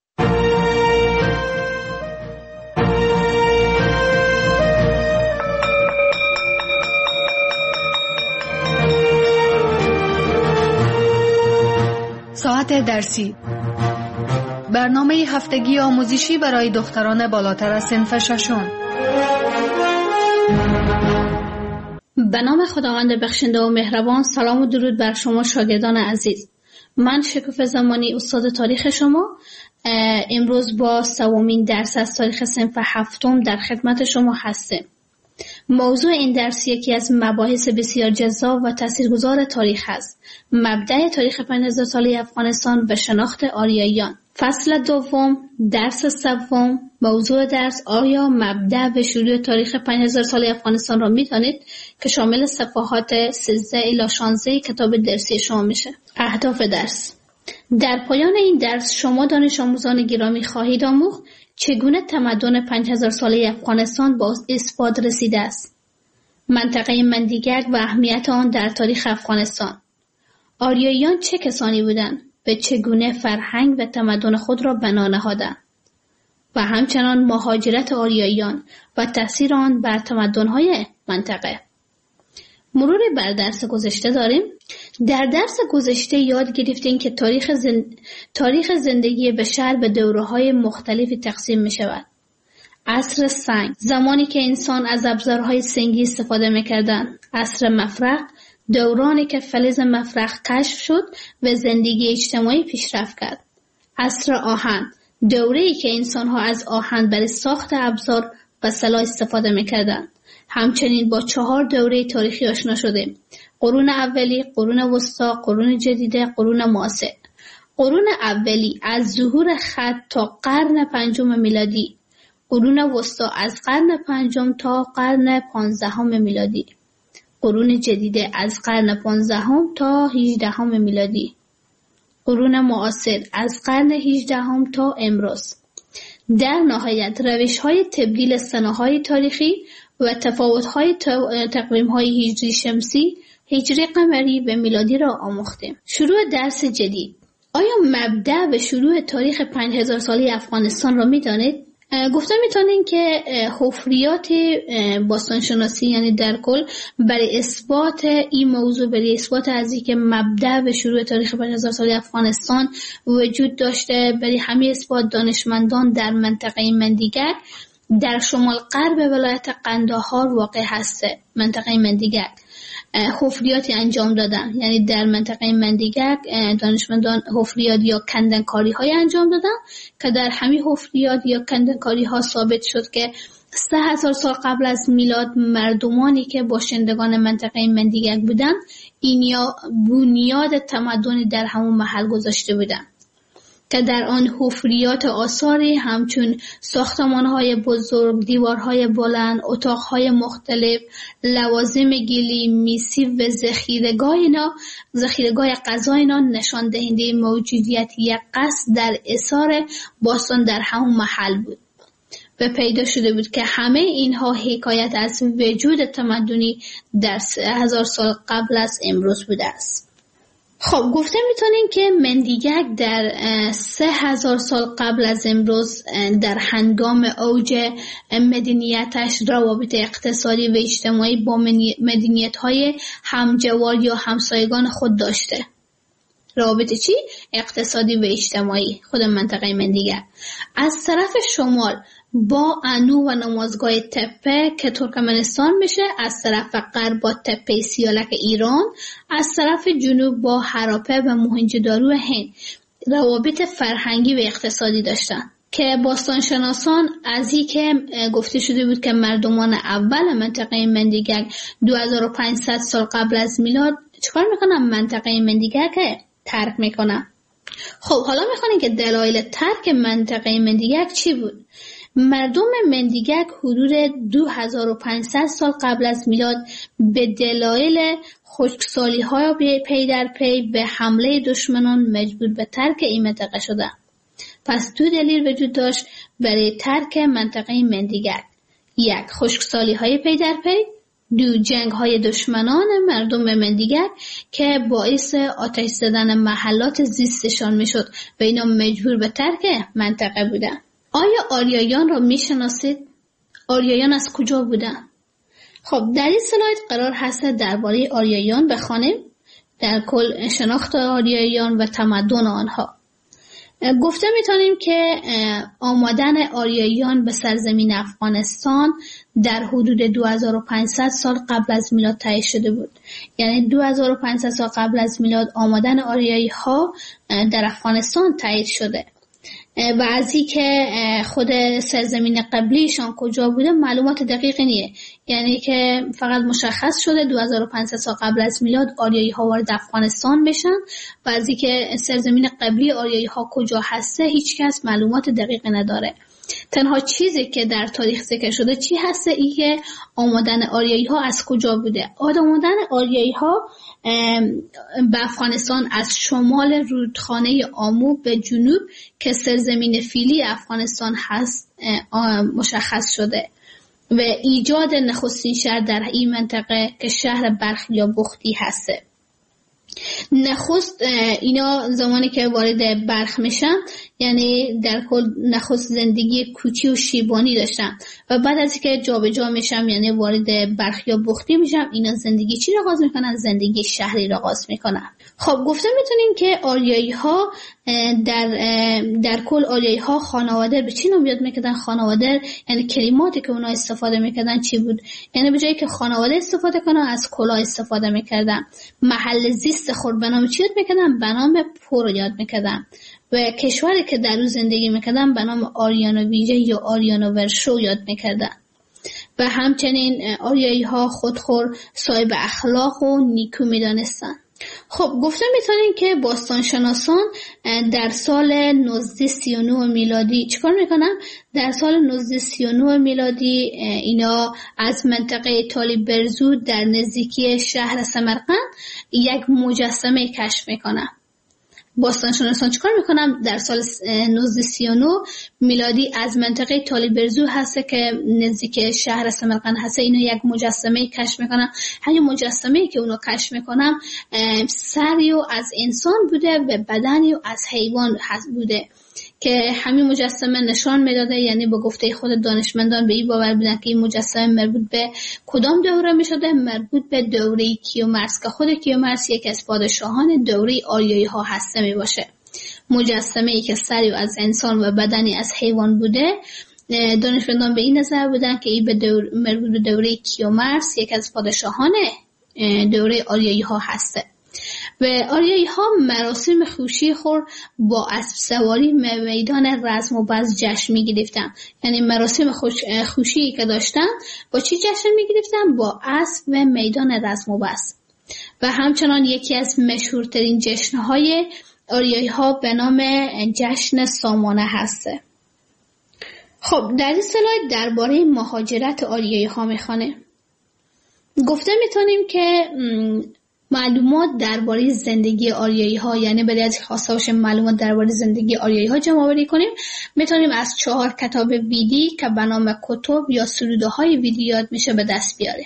ساعت درسی، برنامه هفتگی آموزشی برای دختران بالاتر از صنف ششم. به نام خداوند بخشنده و مهربان. سلام و درود بر شما شاگردان عزیز. من شکوفه زمانی، استاد تاریخ شما، امروز با سومین درس از تاریخ صنف هفتم در خدمت شما هستم. موضوع این درس یکی از مباحث بسیار جذاب و تاثیرگذار تاریخ است: مبدأ تاریخ پنج هزار ساله افغانستان و شناخت آریاییان. فصل دوم، درس سوم. موضوع درس: آیا مبدأ و شروع تاریخ پنج هزار ساله افغانستان را می‌دانید؟ که شامل صفحات سیزده الی شانزده کتاب درسی شما میشه. اهداف درس: در پایان این درس شما دانش آموزان گرامی خواهید آموخت چگونه تمدن پنج هزار ساله افغانستان با اثبات رسیده است، منطقه مندیگک و اهمیت آن در تاریخ افغانستان، آریاییان چه کسانی بودند و چگونه فرهنگ و تمدن خود را بنا نهادند، و همچنان مهاجرت آریاییان و تأثیر آن بر تمدن‌های منطقه. مرور بر درس گذشته داریم. در درس گذشته یاد گرفتیم که تاریخ, زن... تاریخ زندگی بشر به دوره‌های مختلفی تقسیم می شود. عصر سنگ، زمانی که انسان از ابزارهای سنگی استفاده می کردن. عصر مفرغ، دورانی که فلز مفرغ کشف شد و زندگی اجتماعی پیشرفت کرد. عصر آهن، دوره‌ای که انسان‌ها از آهن برای ساخت ابزار و سلاح استفاده می کردن. همچنین با چهار دوره تاریخی آشنا شدیم: قرون اولی، قرون وسطا، قرون جدیده، قرون معاصر. قرون اولی از ظهور خط تا قرن پنجم میلادی، قرون وسطا از قرن پنجم تا قرن پانزدهم میلادی، قرون جدیده از قرن پانزدهم تا هجدهم میلادی، قرون معاصر از قرن هجدهم تا امروز. در نهایت روش‌های تبدیل سنه‌های تاریخی و تفاوت‌های تقویم‌های هجری شمسی، هجری قمری و میلادی را آموختیم. شروع درس جدید. آیا مبدأ و شروع تاریخ پنج هزار ساله افغانستان را می‌دانید؟ گفته می‌تونین که حفریات باستانشناسی، یعنی در کل برای اثبات این موضوع، برای اثبات از اینکه مبدأ و شروع تاریخ پنج هزار ساله افغانستان وجود داشته، برای همین اثبات دانشمندان در منطقه مندیگک در شمال غرب ولایت قندهار واقع هسته. منطقه مندیگک حفریاتی انجام دادن، یعنی در منطقه مندیگک دانشمندان حفریات یا کندنکاری های انجام دادن که در همین حفریات یا کندنکاری ها ثابت شد که سه هزار سال قبل از میلاد مردمانی که باشندگان منطقه مندیگک بودن این یا بنیاد تمدنی در همون محل گذاشته بودن که در آن حفریات آثاری همچون ساختمان‌های بزرگ، دیوارهای بلند، اتاق‌های مختلف، لوازم گلی، میسی و ذخیره‌گاه اینا، ذخیره‌گاه غذا اینا نشان دهنده موجودیت یک قصر در اثار باستان در همون محل بود. و پیدا شده بود که همه اینها حکایت از وجود تمدنی در سه هزار سال قبل از امروز بوده است. خب گفته میتونیم که مندیگک در سه هزار سال قبل از امروز در هنگام اوج مدنیتش روابط اقتصادی و اجتماعی با مدنیت‌های همجوار یا همسایگان خود داشته. روابط چی؟ اقتصادی و اجتماعی خود منطقه مندیگک. از طرف شمال با انو و نمازگاه تپه که ترکمنستان میشه، از طرف غرب با تپه سیالک ایران، از طرف جنوب با هراپه و موهنجودارو هند روابط فرهنگی و اقتصادی داشتن که باستانشناسان از این که گفته شده بود که مردمان اول منطقه مندیگک دو هزار و پانصد سال قبل از میلاد چیکار میکنن؟ منطقه مندیگک ترک میکنن. خب حالا میخوانیم که دلایل ترک منطقه مندیگک چی بود؟ مردم مندیگک حدود دو هزار و پانصد سال قبل از میلاد به دلایل خشکسالی ها پی در پی به حمله دشمنان مجبور به ترک این منطقه شدند. پس دو دلیل وجود داشت برای ترک منطقه مندیگک: یک، خشکسالی های پی در پی، دو، جنگ های دشمنان مردم مندیگک که باعث آتش زدن محلات زیستشان میشد و اینا مجبور به ترک منطقه بودند. آیا آریایان را میشناسید؟ آریایان از کجا بودند؟ خب در این سلاید قرار هست درباره آریایان بخوانیم، در کل شناخت آریایان و تمدن آنها. گفته میتونیم که آمدن آریایان به سرزمین افغانستان در حدود دو هزار و پانصد سال قبل از میلاد تایید شده بود. یعنی دو هزار و پانصد سال قبل از میلاد آمدن آریایی ها در افغانستان تایید شده و از این که خود سرزمین قبلیشان کجا بوده معلومات دقیقی نیه، یعنی که فقط مشخص شده دو هزار و پانصد سال قبل از میلاد آریایی ها وارد افغانستان بشن و از این که سرزمین قبلی آریایی ها کجا هسته هیچ کس معلومات دقیقی نداره. تنها چیزی که در تاریخ ذکر شده چی هسته؟ این که آمدن آریایی ها از کجا بوده. آمدن آریایی ها به افغانستان از شمال رودخانه آمو به جنوب که سرزمین فیلی افغانستان هست مشخص شده و ایجاد نخستین شهر در این منطقه که شهر بلخ یا بختی هسته. نخست اینا زمانی که وارد بلخ میشن یعنی در کل نخست زندگی کوچی و شیبانی داشتن و بعد از که جا به جا میشن یعنی وارد بلخ یا بختی میشن اینا زندگی چی را آغاز میکنن؟ زندگی شهری را آغاز میکنن. خب گفته میتونیم که آریایی ها در در کل آریایی ها خانواده به چی نام یاد میکردن؟ خانواده یعنی کلماتی که اونا استفاده میکردن چی بود؟ یعنی به جایی که خانواده استفاده کنن از کلاه استفاده میکردن. محل زیست خود به نام چی یاد میکردن؟ به نام پو رو یاد میکردن و کشوری که در اون زندگی میکردن به نام آریانو ویژه یا آریانو ورشو یاد میکردن. و همچنین آریایی ها خودخور، صاحب اخلاق و نیکو میدانستن. خب گفته میتونیم که باستانشناسان در سال نوزده سی و نه میلادی چیکار میکنن؟ در سال نوزده سی و نه میلادی اینا از منطقه طالبرزو در نزدیکی شهر سمرقند یک مجسمه کشف میکنن. باستانشناسان چیکار میکنن؟ در سال نوزده سی و نه میلادی از منطقه طالبرزو هسته که نزدیک شهر سمرقند هسته اینا یک مجسمه کشف میکنن. همین مجسمه که اونو کشف میکنن سری و از انسان بوده و بدنی و از حیوان بوده که همین مجسمه نشان میداده، یعنی با گفته خود دانشمندان به این باور بودن که این مجسمه مربوط به کدام دوره میشده؟ مربوط به دوره کیومرث که خود کیومرث یک از پادشاهان دوره آریایی ها هسته می باشه. مجسمه ای که سری از انسان و بدنی از حیوان بوده. دانشمندان به این نظر بودن که این به دور مربوط به دوره کیومرث یک از پادشاهان دوره آریایی ها هسته. و آریایی ها مراسم خوشی خور با اسب سواری میدان رزم و بز جشن می گرفتن. یعنی مراسم خوش خوشی که داشتن با چی جشن می گرفتن؟ با اسب و میدان رزم و بز. و همچنان یکی از مشهورترین جشنهای آریایی ها به نام جشن سامانه هسته. خب در این سلاید درباره مهاجرت آریایی ها میخوانه. گفته میتونیم که معلومات درباره زندگی آریایی ها، یعنی برای از خواسته باشه معلومات درباره زندگی آریایی ها جمع آوری کنیم، میتونیم از چهار کتاب ویدی که به نام کتب یا سروده های ویدی یاد میشه به دست بیاریم.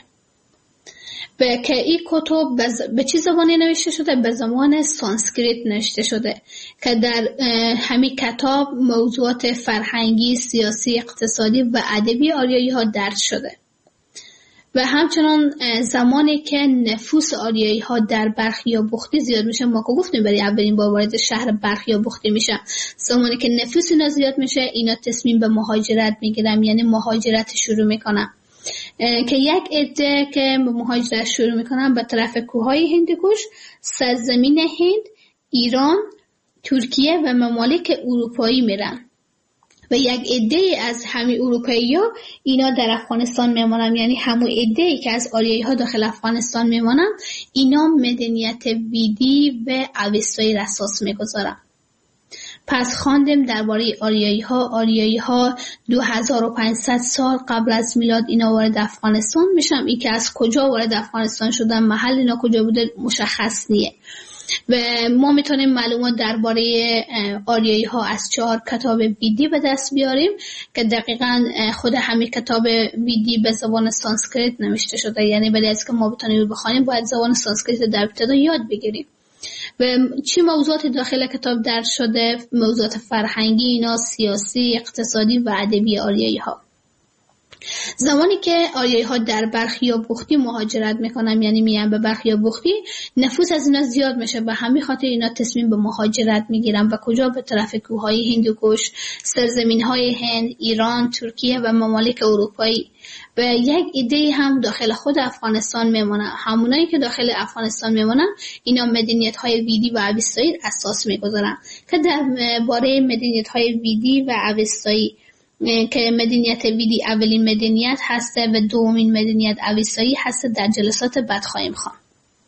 به که این کتب به چه زبانی نوشته شده؟ به زبان سانسکریت نوشته شده که در همین کتاب موضوعات فرهنگی، سیاسی، اقتصادی و ادبی آریایی ها درج شده. و همچنان زمانی که نفوس آریایی ها در برخی یا بختی زیاد میشه، ما که گفتیم برای اولین بار وارد شهر برخی یا بختی میشه، زمانی که نفوس اینا زیاد میشه اینا تصمیم به مهاجرت میگیرن، یعنی مهاجرت شروع میکنن که یک عده که مهاجرت شروع میکنن به طرف کوههای هندوکش، سرزمین هند، ایران، ترکیه و ممالک اروپایی میرن و یک عده از همین اروپایی‌ها اینا در افغانستان میمونن، یعنی همون عده‌ای که از آریایی‌ها داخل افغانستان میمونن اینا مدنیت ویدی و اوستایی را اساس میگذارن. پس خواندیم درباره آریایی‌ها. آریایی‌ها دو هزار و پانصد سال قبل از میلاد اینا وارد افغانستان میشن. این که از کجا وارد افغانستان شدن، محل اینا کجا بوده مشخص نیه و ما میتونیم معلومات درباره آریایی ها از چهار کتاب ویدی به دست بیاریم که دقیقاً خود همین کتاب ویدی به زبان سانسکریت نوشته شده، یعنی برای از که ما بتونیم بخونیم باید زبان سانسکریت در ابتدا یاد بگیریم. و چی موضوعات داخل کتاب درج شده؟ موضوعات فرهنگی اینا، سیاسی، اقتصادی و ادبی آریایی ها. زمانی که آریایی ها در برخی یا بختی مهاجرت میکنن، یعنی میان به برخی یا بختی، نفوس از اینا زیاد میشه، به همین خاطر اینا تصمیم به مهاجرت میگیرن. و کجا؟ به طرف کوههای هندوکش، سرزمین های هند، ایران، ترکیه و ممالک اروپایی. و یک ایده هم داخل خود افغانستان میمونن. همونایی که داخل افغانستان میمونن اینا مدنیت های ویدی و اوستایی اساس میگذارن که در باره مدنیت های ویدی و اوستایی که مدنیت ویدی اولین مدنیت هسته و دومین مدنیت اوستایی هسته در جلسات بعد خواهیم خواند.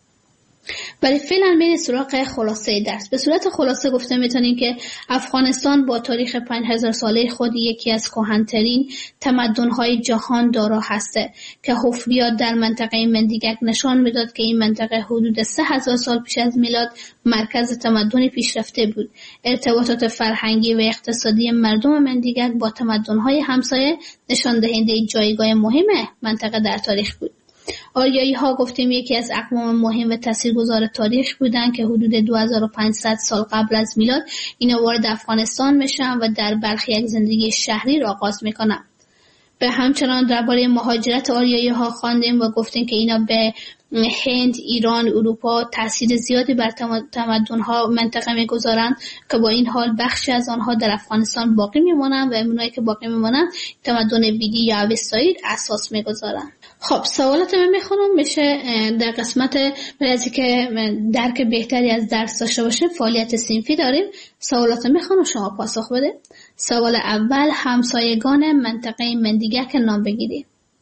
ولی فعلا بریم سراغ خلاصه درس. به صورت خلاصه گفته میتونیم که افغانستان با تاریخ پنج هزار ساله خود یکی از کهن‌ترین تمدن‌های جهان دارا هسته که حفریات در منطقه مندیگک نشان میداد که این منطقه حدود سه هزار سال پیش از میلاد مرکز تمدن پیشرفته بود. ارتباطات فرهنگی و اقتصادی مردم مندیگک با تمدن‌های همسایه نشان دهنده جایگاه مهم منطقه در تاریخ بود. آریایی ها گفتیم یکی از اقوام مهم و تاثیرگذار تاریخ بودن که حدود دو هزار و پانصد سال قبل از میلاد اینا وارد افغانستان میشن و در برخی یک زندگی شهری را آغاز میکنن. به همچنان درباره مهاجرت آریایی ها خواندیم و گفتیم که اینا به هند، ایران، اروپا تاثیر زیادی بر تمدن ها منطقه میگذارن که با این حال بخشی از آنها در افغانستان باقی میمونن و اونایی که باقی میمونن تمدن ویدی یا اوستایی اساس میگذارن. خب سوالات من میخونم میشه در قسمت برای از که درک بهتری از درس داشته باشه فعالیت صنفی داریم. سوالات میخونم شما پاسخ بده. سوال اول، همسایگان منطقه مندیگک نام بگیرید.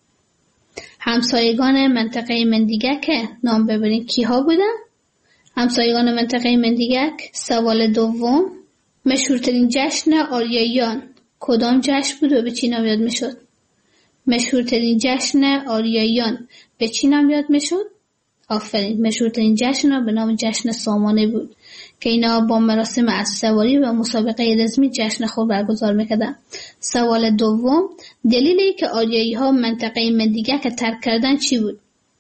همسایگان منطقه مندیگک نام ببرید. کیها بودن؟ همسایگان منطقه مندیگک. سوال دوم، مشهورترین جشن آریاییان کدام جشن بود و به چی نام یاد میشد؟ مشهورترین جشن آریاییان به چی نام یاد میشد؟ آفرین، مشهورترین جشن به نام جشن سامانه بود که اینا با مراسم اسب‌سواری و مسابقه رزمی جشن خود برگزار میکردن. سوال دوم، دلیلی که آریایی ها منطقه مندیگک ترک کردن چی بود؟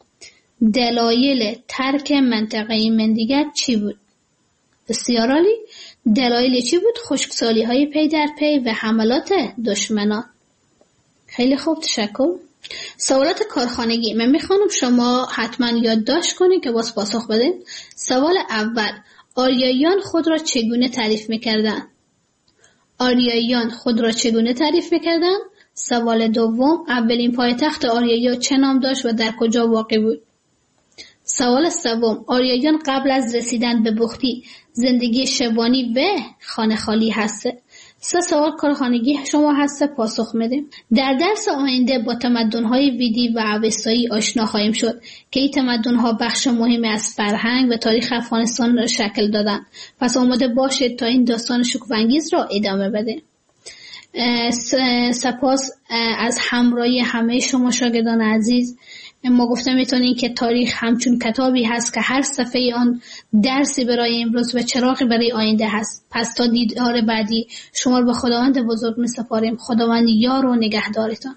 دلایل ترک منطقه مندیگک چی بود؟ بسیار عالی. دلایل چی بود؟ خشکسالی های پی در پی و حملات دشمنان. خیلی خوب، تشکر. سوالات کارخانگی من میخوانم شما حتما یادداشت کنید که باز پاسخ بدین. سوال اول، آریاییان خود را چگونه تعریف میکردن؟ آریاییان خود را چگونه تعریف میکردن؟ سوال دوم، اولین پایتخت آریایی چه نام داشت و در کجا واقع بود؟ سوال سوم، آریاییان قبل از رسیدن به بختی زندگی شبانی و خانه خالی هسته؟ سه سوال کارخانگی شما هسته، پاسخ میدیم. در درس آینده با تمدن‌های ویدی و اوستایی آشنا خواهیم شد که این تمدن‌ها بخش مهمی از فرهنگ و تاریخ افغانستان را شکل دادن. پس آماده باشید تا این داستان شکوفه‌انگیز را ادامه بده. سپاس از همراهی همه شما شاگردان عزیز ما گفته میتونیم که تاریخ همچون کتابی هست که هر صفحه آن درسی برای امروز و چراغی برای آینده هست. پس تا دیدار بعدی شما رو به خداوند بزرگ میسپاریم. خداوند یار و نگهدارتان.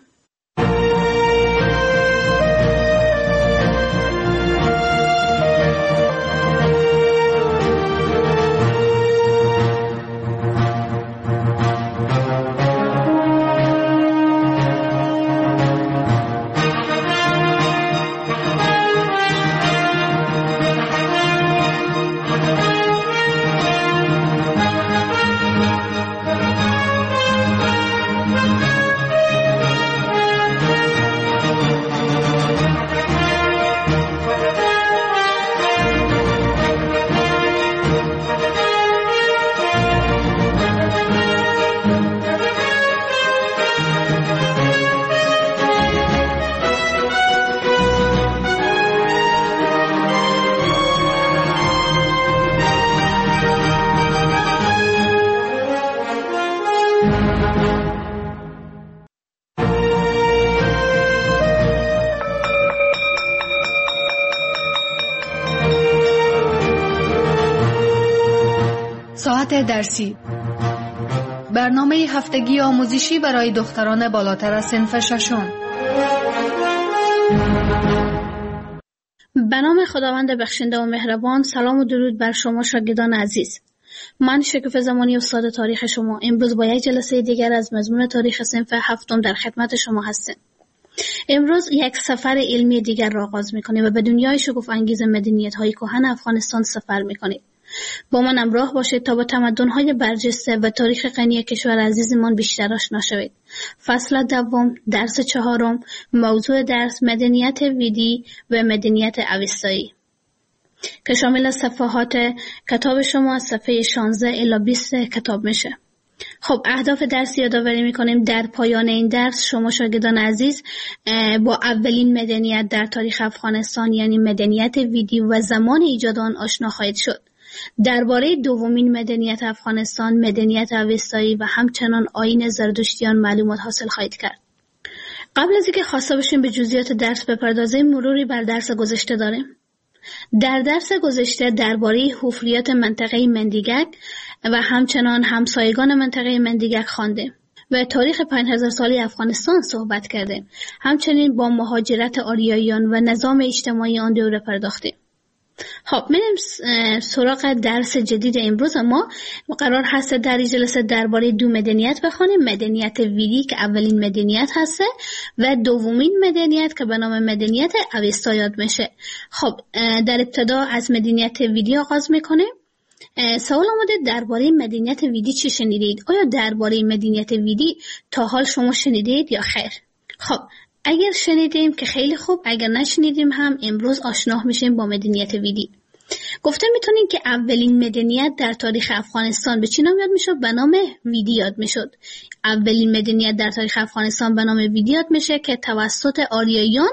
ساعت درسی، برنامه هفتگی آموزشی برای دختران بالاتر از صنف ششم. به نام خداوند بخشنده و مهربان. سلام و درود بر شما شاگردان عزیز. من شکوفه زمانی استاد تاریخ شما امروز با یک جلسه دیگر از مضمون تاریخ صنف هفتم در خدمت شما هستم. امروز یک سفر علمی دیگر را آغاز می‌کنیم و به دنیای شگفت انگیز مدنیت‌های کهن افغانستان سفر می‌کنیم. با من همراه باشید تا با تمدن‌های برجسته و تاریخ غنی کشور عزیزمان بیشتر آشنا شوید. فصل دوم، درس چهارم، موضوع درس مدنیت ویدی و مدنیت اوستایی که شامل صفحات کتاب شما از صفحه شانزده الی بیست کتاب میشه. خب اهداف درس یادآوری میکنیم. در پایان این درس شما شاگردان عزیز با اولین مدنیت در تاریخ افغانستان یعنی مدنیت ویدی و زمان ایجاد آن آشنا خواهید شد. درباره دومین مدنیت افغانستان، مدنیت اوستایی و همچنان آیین زرتشتیان معلومات حاصل خواهید کرد. قبل از اینکه خواسته باشیم به جزئیات درس بپردازیم، مروری بر درس گذشته داریم. در درس گذشته درباره حفریات منطقه مندیگک و همچنان همسایگان منطقه مندیگک خواندیم و تاریخ پنج هزار سالی افغانستان صحبت کردیم. همچنین با مهاجرت آریاییان و نظام اجتماعی آن دوره پرداختیم. خب میریم سراغ درس جدید امروز. ما قرار هست در این جلسه درباره دو مدنیت بخونیم. مدنیت ویدی که اولین مدنیت هسته و دومین مدنیت که به نام مدنیت اوستا یاد میشه. خب در ابتدا از مدنیت ویدی آغاز میکنیم. سوال آمده درباره مدنیت ویدی چی شنیدید؟ آیا درباره مدنیت ویدی تا حال شما شنیدید یا خیر؟ خب اگر شنیدیم که خیلی خوب، اگر نشنیدیم هم امروز آشنا میشیم با مدنیت ویدی. گفته میتونیم که اولین مدنیت در تاریخ افغانستان به چی نام یاد میشد؟ به نام ویدی یاد میشد. اولین مدنیت در تاریخ افغانستان به نام ویدی یاد میشه که توسط آریاییان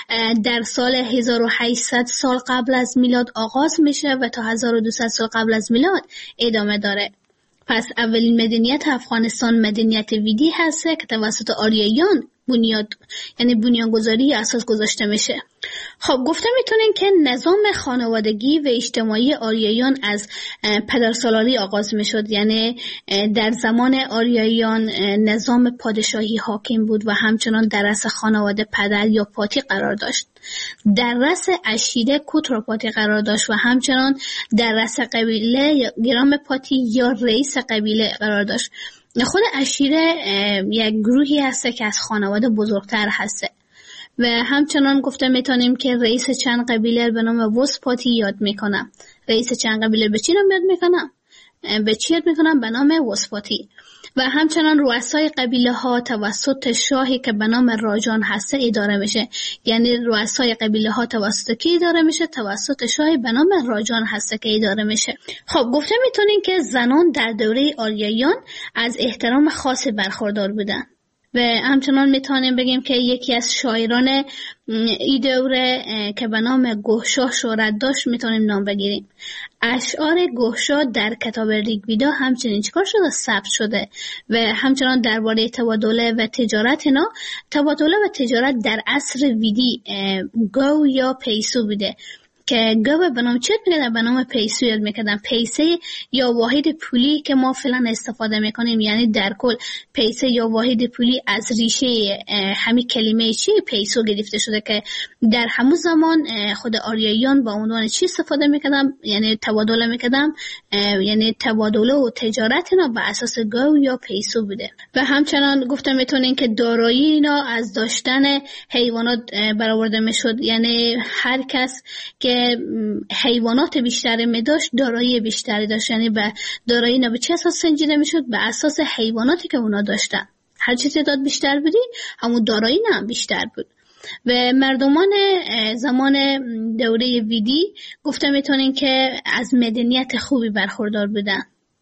در سال هزار و هشتصد سال قبل از میلاد آغاز میشه و تا هزار و دویست سال قبل از میلاد ادامه داره. پس اولین مدنیت افغانستان مدنیت ویدی هسته که توسط آریاییان بنیاد یعنی بنیانگذاری اساس گذاشته میشه. خب گفته میتونین که نظام خانوادگی و اجتماعی آریاییان از پدرسالاری آغاز میشد. یعنی در زمان آریاییان نظام پادشاهی حاکم بود و همچنان در رأس خانواده پدر یا پاتی قرار داشت. در رأس عشیره کوتروپاتی قرار داشت و همچنان در رأس قبیله گرام پاتی یا رئیس قبیله قرار داشت. خود عشیره یک گروهی هسته که از خانواده بزرگتر هسته و همچنان گفته میتونیم که رئیس چند قبیله به نام وسپاتی یاد میکنم. رئیس چند قبیله به چی نام یاد میکنم؟ به چی یاد میکنم؟ به نام وسپاتی. و همچنان رؤسای قبیله ها توسط شاهی که به نام راجان هسته اداره میشه. یعنی رؤسای قبیله ها توسط کی اداره میشه؟ توسط شاهی به نام راجان هسته که اداره میشه. خب گفته میتونین که زنان در دوره آریاییان از احترام خاصی برخوردار بودن و همچنان میتونیم بگیم که یکی از شاعران ای دوره که به نام گوشا شهرت داشت میتونیم نام بگیریم. اشعار گوشا در کتاب ریگویدا همچنین چیکار شده؟ ثبت شده و همچنان درباره تبادله و تجارت اینا. تبادله و تجارت در عصر ویدی گو یا پیسو بوده که گو به نام چیت میکردن؟ به نام پیسو یاد میکردن. پیسه یا واحد پولی که ما فعلا استفاده میکنیم، یعنی در کل پیسه یا واحد پولی از ریشه همین کلمه چی پیسو گرفته شده که در همون زمان خود آریاییان با عنوان چی استفاده میکردن؟ یعنی تبادله میکردن، یعنی تبادله و تجارت اینا بر اساس گو یا پیسو بوده. و همچنان گفتم میتونین که دارایی اینا از داشتن حیوانات برآورده میشد، یعنی هر کس که حیوانات بیشتری می داشت دارایی بیشتری داشت، یعنی به دارایی اینا به چه اساس سنجیده می شد؟ به اساس حیواناتی که اونا داشتن. هر چی تعداد بیشتر بودی همون دارایی هم بیشتر بود. و مردمان زمان دوره ویدی گفته میتونین که از مدنیت خوبی برخوردار بودن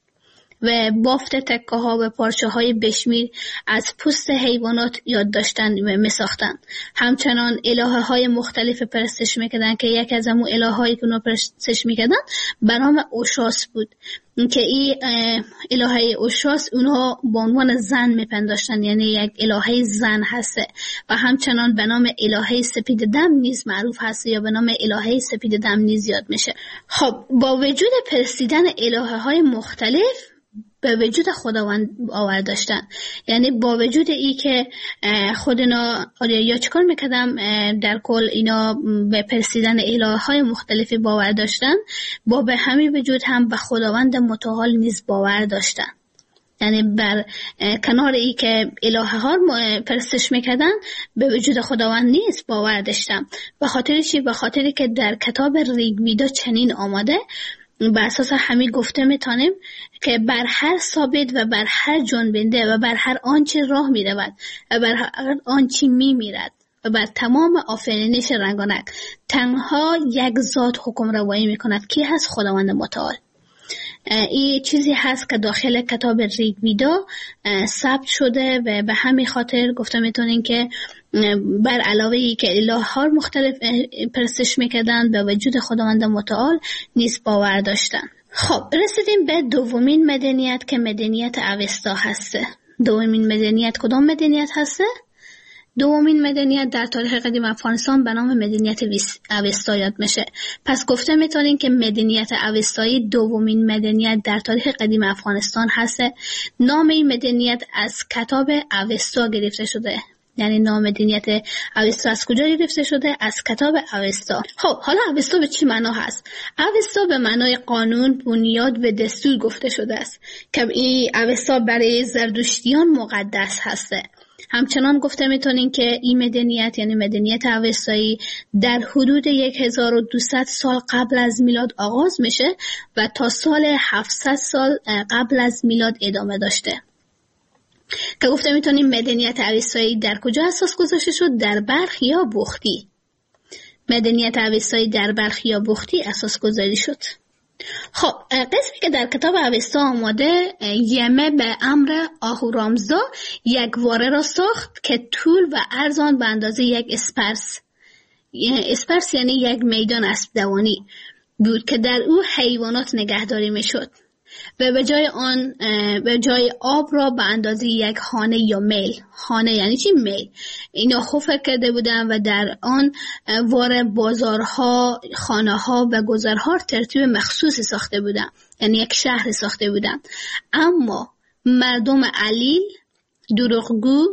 و بافت تکه ها و پارچه های بشمیر از پوست حیوانات یاد داشتن و می ساختن. همچنان الهه های مختلف پرستش میکردن که یک از امو الهه هایی که اونا پرستش میکردن به نام اوشاس بود که این الهه اوشاس اونها با عنوان زن میپنداشتن، یعنی یک الهه زن هسته. و همچنان به نام الهه سپید دم نیز معروف هست یا به نام الهه سپید دم نیز یاد میشه. خب با وجود پرستیدن الهه های مختلف به وجود خداوند باور داشتن، یعنی با وجود ای که خود اینا آریایی‌ها چیکار میکردن؟ در کل اینا به پرستیدن الهه های مختلفی باور داشتن، با به همین وجود هم به خداوند متعال نیز باور داشتن. یعنی بر کنار ای که الهه ها پرستش میکردن به وجود خداوند نیز باور داشتن. به خاطر چی؟ به خاطری که در کتاب ریگویدا چنین آماده، بر اساس همین گفته میتونیم که بر هر ثابت و بر هر جنبنده و بر هر آنچه راه میرود و بر هر آنچه میمیرد و بر تمام آفرینش رنگانک تنها یک ذات حکم روایی میکند که هست؟ خداوند متعال. این چیزی هست که داخل کتاب ریگویدا ثبت شده و به همین خاطر گفته میتونین که بر علاوه ای که الهه ها مختلف پرستش میکردن به وجود خداوند متعال نیز باور داشتن. خب رسیدیم به دومین مدنیت که مدنیت اوستا هسته. دومین مدنیت کدام مدنیت هسته؟ دومین مدنیت در تاریخ قدیم افغانستان به نام مدنیت اوستا یاد میشه. پس گفته میتونین که مدنیت اوستایی دومین مدنیت در تاریخ قدیم افغانستان هسته. نام این مدنیت از کتاب اوستا گرفته شده. یعنی نام مدنیت اوستا از کجا گرفته شده؟ از کتاب اوستا. خب حالا اوستا به چی معنا هست؟ اوستا به معنای قانون، بنیاد و دستور گفته شده است که این اوستا برای زردشتیان مقدس هسته. همچنان گفته میتونین که این مدنیت یعنی مدنیت اوستایی در حدود هزار و دویست سال قبل از میلاد آغاز میشه و تا سال هفتصد سال قبل از میلاد ادامه داشته. که گفته میتونیم مدنیت اوستایی در کجا اساس گذاشته شد؟ در بلخ یا بختی. مدنیت اوستایی در بلخ یا بختی اساس گذاری شد. خب قسمی که در کتاب اوستا آماده، یمه به امر آهورامزدا یک واره را ساخت که طول و عرض آن به اندازه یک اسپرس، اسپرس یعنی یک میدان اسب دوانی بود که در او حیوانات نگهداری میشد و به جای آن به جای آب را به اندازه یک خانه یا میل، خانه یعنی چی؟ میل، اینا حفر کرده بودن و در آن واره بازارها، خانه ها و گذرها ترتیب مخصوصی ساخته بودن، یعنی یک شهر ساخته بودن. اما مردم علیل، دروغگو،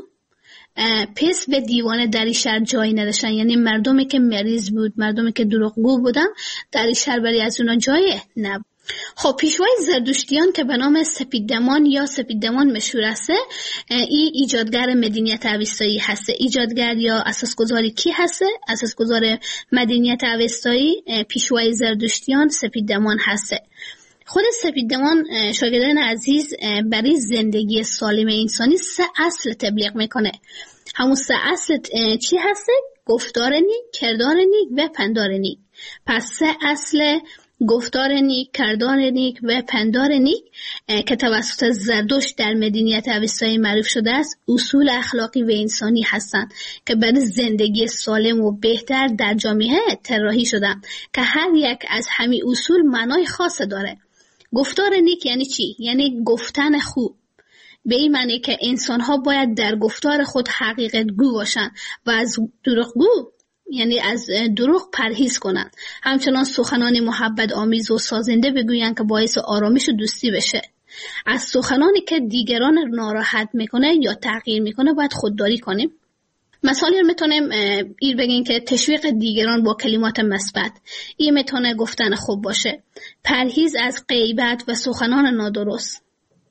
پس به دیوانه در این شهر جایی نداشتن، یعنی مردمی که مریض بود، مردمی که دروغگو بودن در این شهر برای از اونا جایی نبود. خب پیشوای زردشتیان که به نام سپیددمان یا سپیددمان مشهور است، این ایجادگر مدنیت اوستایی هست. ایجادگر یا اساسگذاری کی هست؟ اساسگذار مدنیت اوستایی پیشوای زردشتیان سپیددمان هست. خود سپیددمان شاگردان عزیز برای زندگی سالم انسانی سه اصل تبلیغ میکنه. همون سه اصل چی هست؟ گفتار نیک، کردار نیک و پندار نیک. پس سه اصل گفتار نیک، کردار نیک و پندار نیک که توسط زردشت در مدنیت اوستایی معروف شده است، اصول اخلاقی و انسانی هستند که برای زندگی سالم و بهتر در جامعه طراحی شدند که هر یک از همین اصول معنای خاص داره. گفتار نیک یعنی چی؟ یعنی گفتن خوب. به این معنی که انسان‌ها باید در گفتار خود حقیقت گو باشند و از دروغگو یعنی از دروغ پرهیز کنند. همچنان سخنان محبت آمیز و سازنده بگویند که باعث آرامش و دوستی بشه. از سخنانی که دیگران ناراحت میکنه یا تغییر میکنه باید خودداری کنیم. مثالی میتونیم این بگیم که تشویق دیگران با کلمات مثبت، این میتونه گفتن خوب باشه. پرهیز از غیبت و سخنان نادرست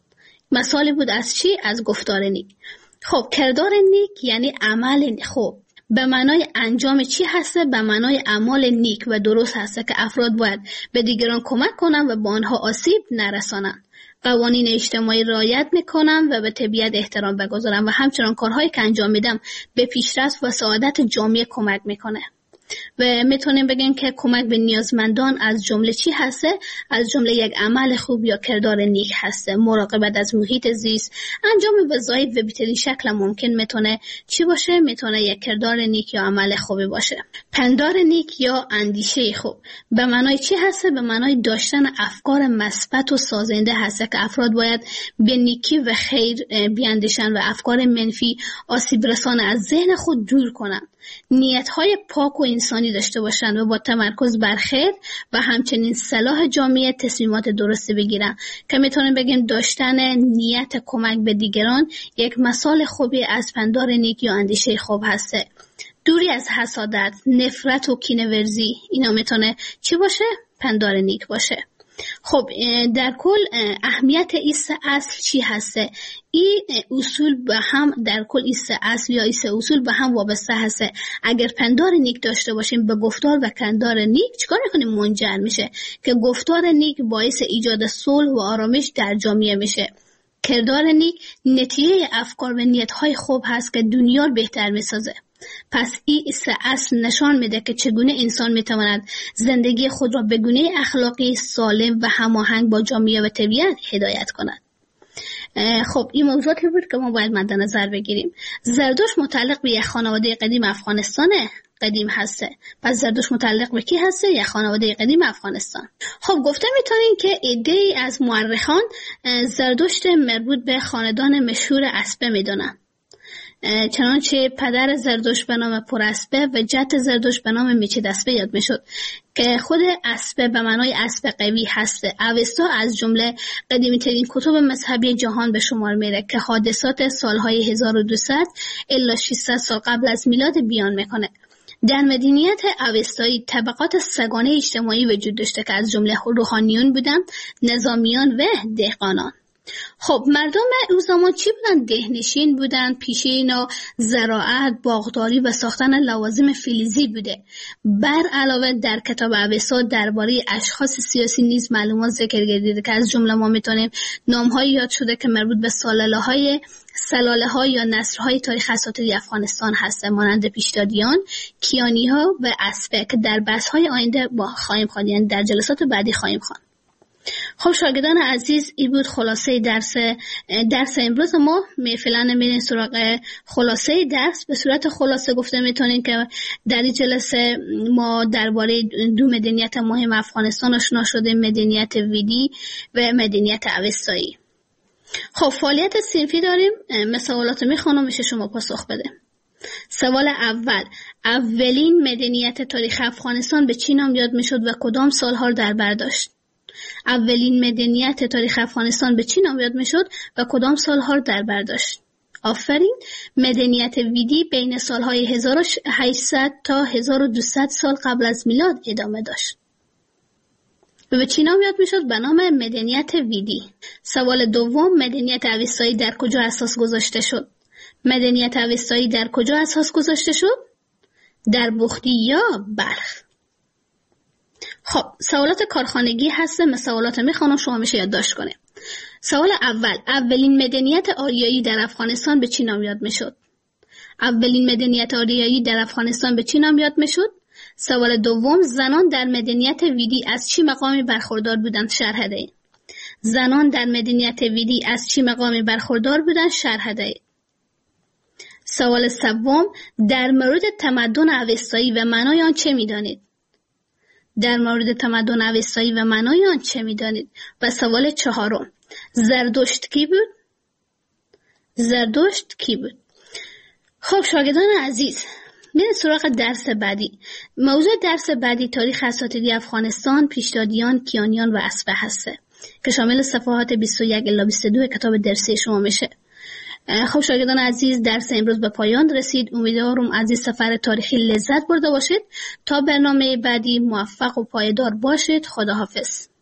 مثالی بود از چی؟ از گفتار نیک. خب کردار نیک یعنی عمل خوب. به معنای انجام چی هسته؟ به معنای اعمال نیک و درست هسته که افراد باید به دیگران کمک کنن و با آنها آسیب نرسانن. قوانین اجتماعی رعایت میکنن و به طبیعت احترام بگذارن و همچنان کارهایی که انجام میدم به پیشرفت و سعادت جامعه کمک میکنه. و میتونیم بگیم که کمک به نیازمندان از جمله چی هسته؟ از جمله یک عمل خوب یا کردار نیک هسته. مراقبت از محیط زیست، انجام وظایف و بهترین شکل ممکن میتونه چی باشه؟ میتونه یک کردار نیک یا عمل خوبی باشه. پندار نیک یا اندیشه خوب به معنای چی هسته؟ به معنای داشتن افکار مثبت و سازنده هسته که افراد باید به نیکی و خیر بیاندیشن و افکار منفی آسیب رسان از ذهن خود دور کنن. نیت‌های پاک و انسانی داشته باشند و با تمرکز بر خیر و همچنین صلاح جامعه تصمیمات درستی بگیرن که میتونیم بگیم داشتن نیت کمک به دیگران یک مثال خوبی از پندار نیک یا اندیشه خوب هسته. دوری از حسادت، نفرت و کینه‌ورزی، اینا میتونه چی باشه؟ پندار نیک باشه. خب در کل اهمیت ایست اصل چی هسته؟ این اصول به هم در کل ایست اصل یا ایست اصول به هم وابسته هسته. اگر پندار نیک داشته باشیم به گفتار و کردار نیک چیکار میکنیم؟ منجر میشه که گفتار نیک باعث ایجاد صلح و آرامش در جامعه میشه. کردار نیک نتیجه افکار و نیت‌های خوب هست که دنیا رو بهتر میسازه. پس این ایست اصل نشان میده که چگونه انسان میتواند زندگی خود را به گونه اخلاقی سالم و هماهنگ با جامعه و طبیعت هدایت کند. خب این موضوعاتی بود که ما باید مد نظر بگیریم. زردشت متعلق به یک خانواده قدیم افغانستان قدیم هسته. پس زردشت متعلق به کی هسته؟ یک خانواده قدیم افغانستان. خب گفته میتونیم که عده‌ای از مورخان زردشت مربوط به خاندان مشهور اسبه میدونن. چنانچه پدر زردشت به نام پراسبه و جد زردشت به نام میچیداسبه یاد میشد که خود اسبه به معنای اسب قوی هسته. اوستا از جمله قدیمی ترین کتب مذهبی جهان به شمار میره که حادثات سالهای هزار و دویست الی ششصد سال قبل از میلاد بیان میکنه. در مدنیت اوستایی طبقات سگانه اجتماعی وجود داشته که از جمله روحانیون بودن، نظامیان و دهقانان. خب مردم اون زمان چی بودن؟ دهنشین بودن، پیشین و زراعت، باغداری و ساختن لوازم فلزی بوده. بر علاوه در کتاب اوستا درباره اشخاص سیاسی نیز معلومات ذکر گردیده که از جمله ما میتونیم نام‌های یاد شده که مربوط به سلاله‌های سلاله ها یا نسل‌های تاریخ اساطیری افغانستان هستند، مانند پیشدادیان، کیانی‌ها و اسبه که در بحث‌های آینده با خواهیم خواند، یعنی در جلسات بعدی خواهیم خواند. خب شاگردان عزیز، این بود خلاصه درس درس امروز ما. می فعلا میرین سراغ خلاصه درس. به صورت خلاصه گفته میتونین که در این جلسه ما درباره دو مدنیت مهم افغانستان آشنا شدیم، مدنیت ویدی و مدنیت اوستایی. خب فعالیت صنفی داریم. من سوالات میخوانم میشه شما پاسخ بده. سوال اول: اولین مدنیت تاریخ افغانستان به چی نام یاد میشد و کدام سالها در بر داشت؟ اولین مدنیت تاریخ افغانستان به چی نام یاد میشد و کدام سالها در بر داشت؟ آفرین. مدنیت ویدی بین سالهای هزار و هشتصد تا هزار و دویست سال قبل از میلاد ادامه داشت. و به چی نام یاد میشد؟ به نام مدنیت ویدی. سوال دوم: مدنیت اوستایی در کجا اساس گذاشته شد؟ مدنیت اوستایی در کجا اساس گذاشته شد؟ در بختی یا بلخ؟ خب سوالات کارخانگی هست. من سوالات میخوانم شما میشه یادداشت کنه. سوال اول: اولین مدنیت آریایی در افغانستان به چی نام یاد میشد؟ اولین مدنیت آریایی در افغانستان به چی نام یاد میشد؟ سوال دوم، زنان در مدنیت ویدی از چه مقامی برخوردار بودند؟ شرح دهید. زنان در مدنیت ویدی از چه مقامی برخوردار بودند؟ شرح دهید. سوال سوم، در مورد تمدن اوستایی و معنای آن چه می‌دانید؟ در مورد تمدن اوستایی و معنای آن چه می‌دانید؟ و سوال چهارم، زردشت کی بود؟ زردشت کی بود؟ خب شاگردان عزیز، میریم سراغ درس بعدی. موضوع درس بعدی تاریخ اساتیدی افغانستان، پیشدادیان، کیانیان و اسبه هسته که شامل صفحات بیست و یک الی بیست و دو کتاب درسی شما میشه. خب شاگردان عزیز، درس امروز به پایان رسید. امیدوارم از این سفر تاریخی لذت برده باشید. تا برنامه بعدی موفق و پایدار باشید. خداحافظ.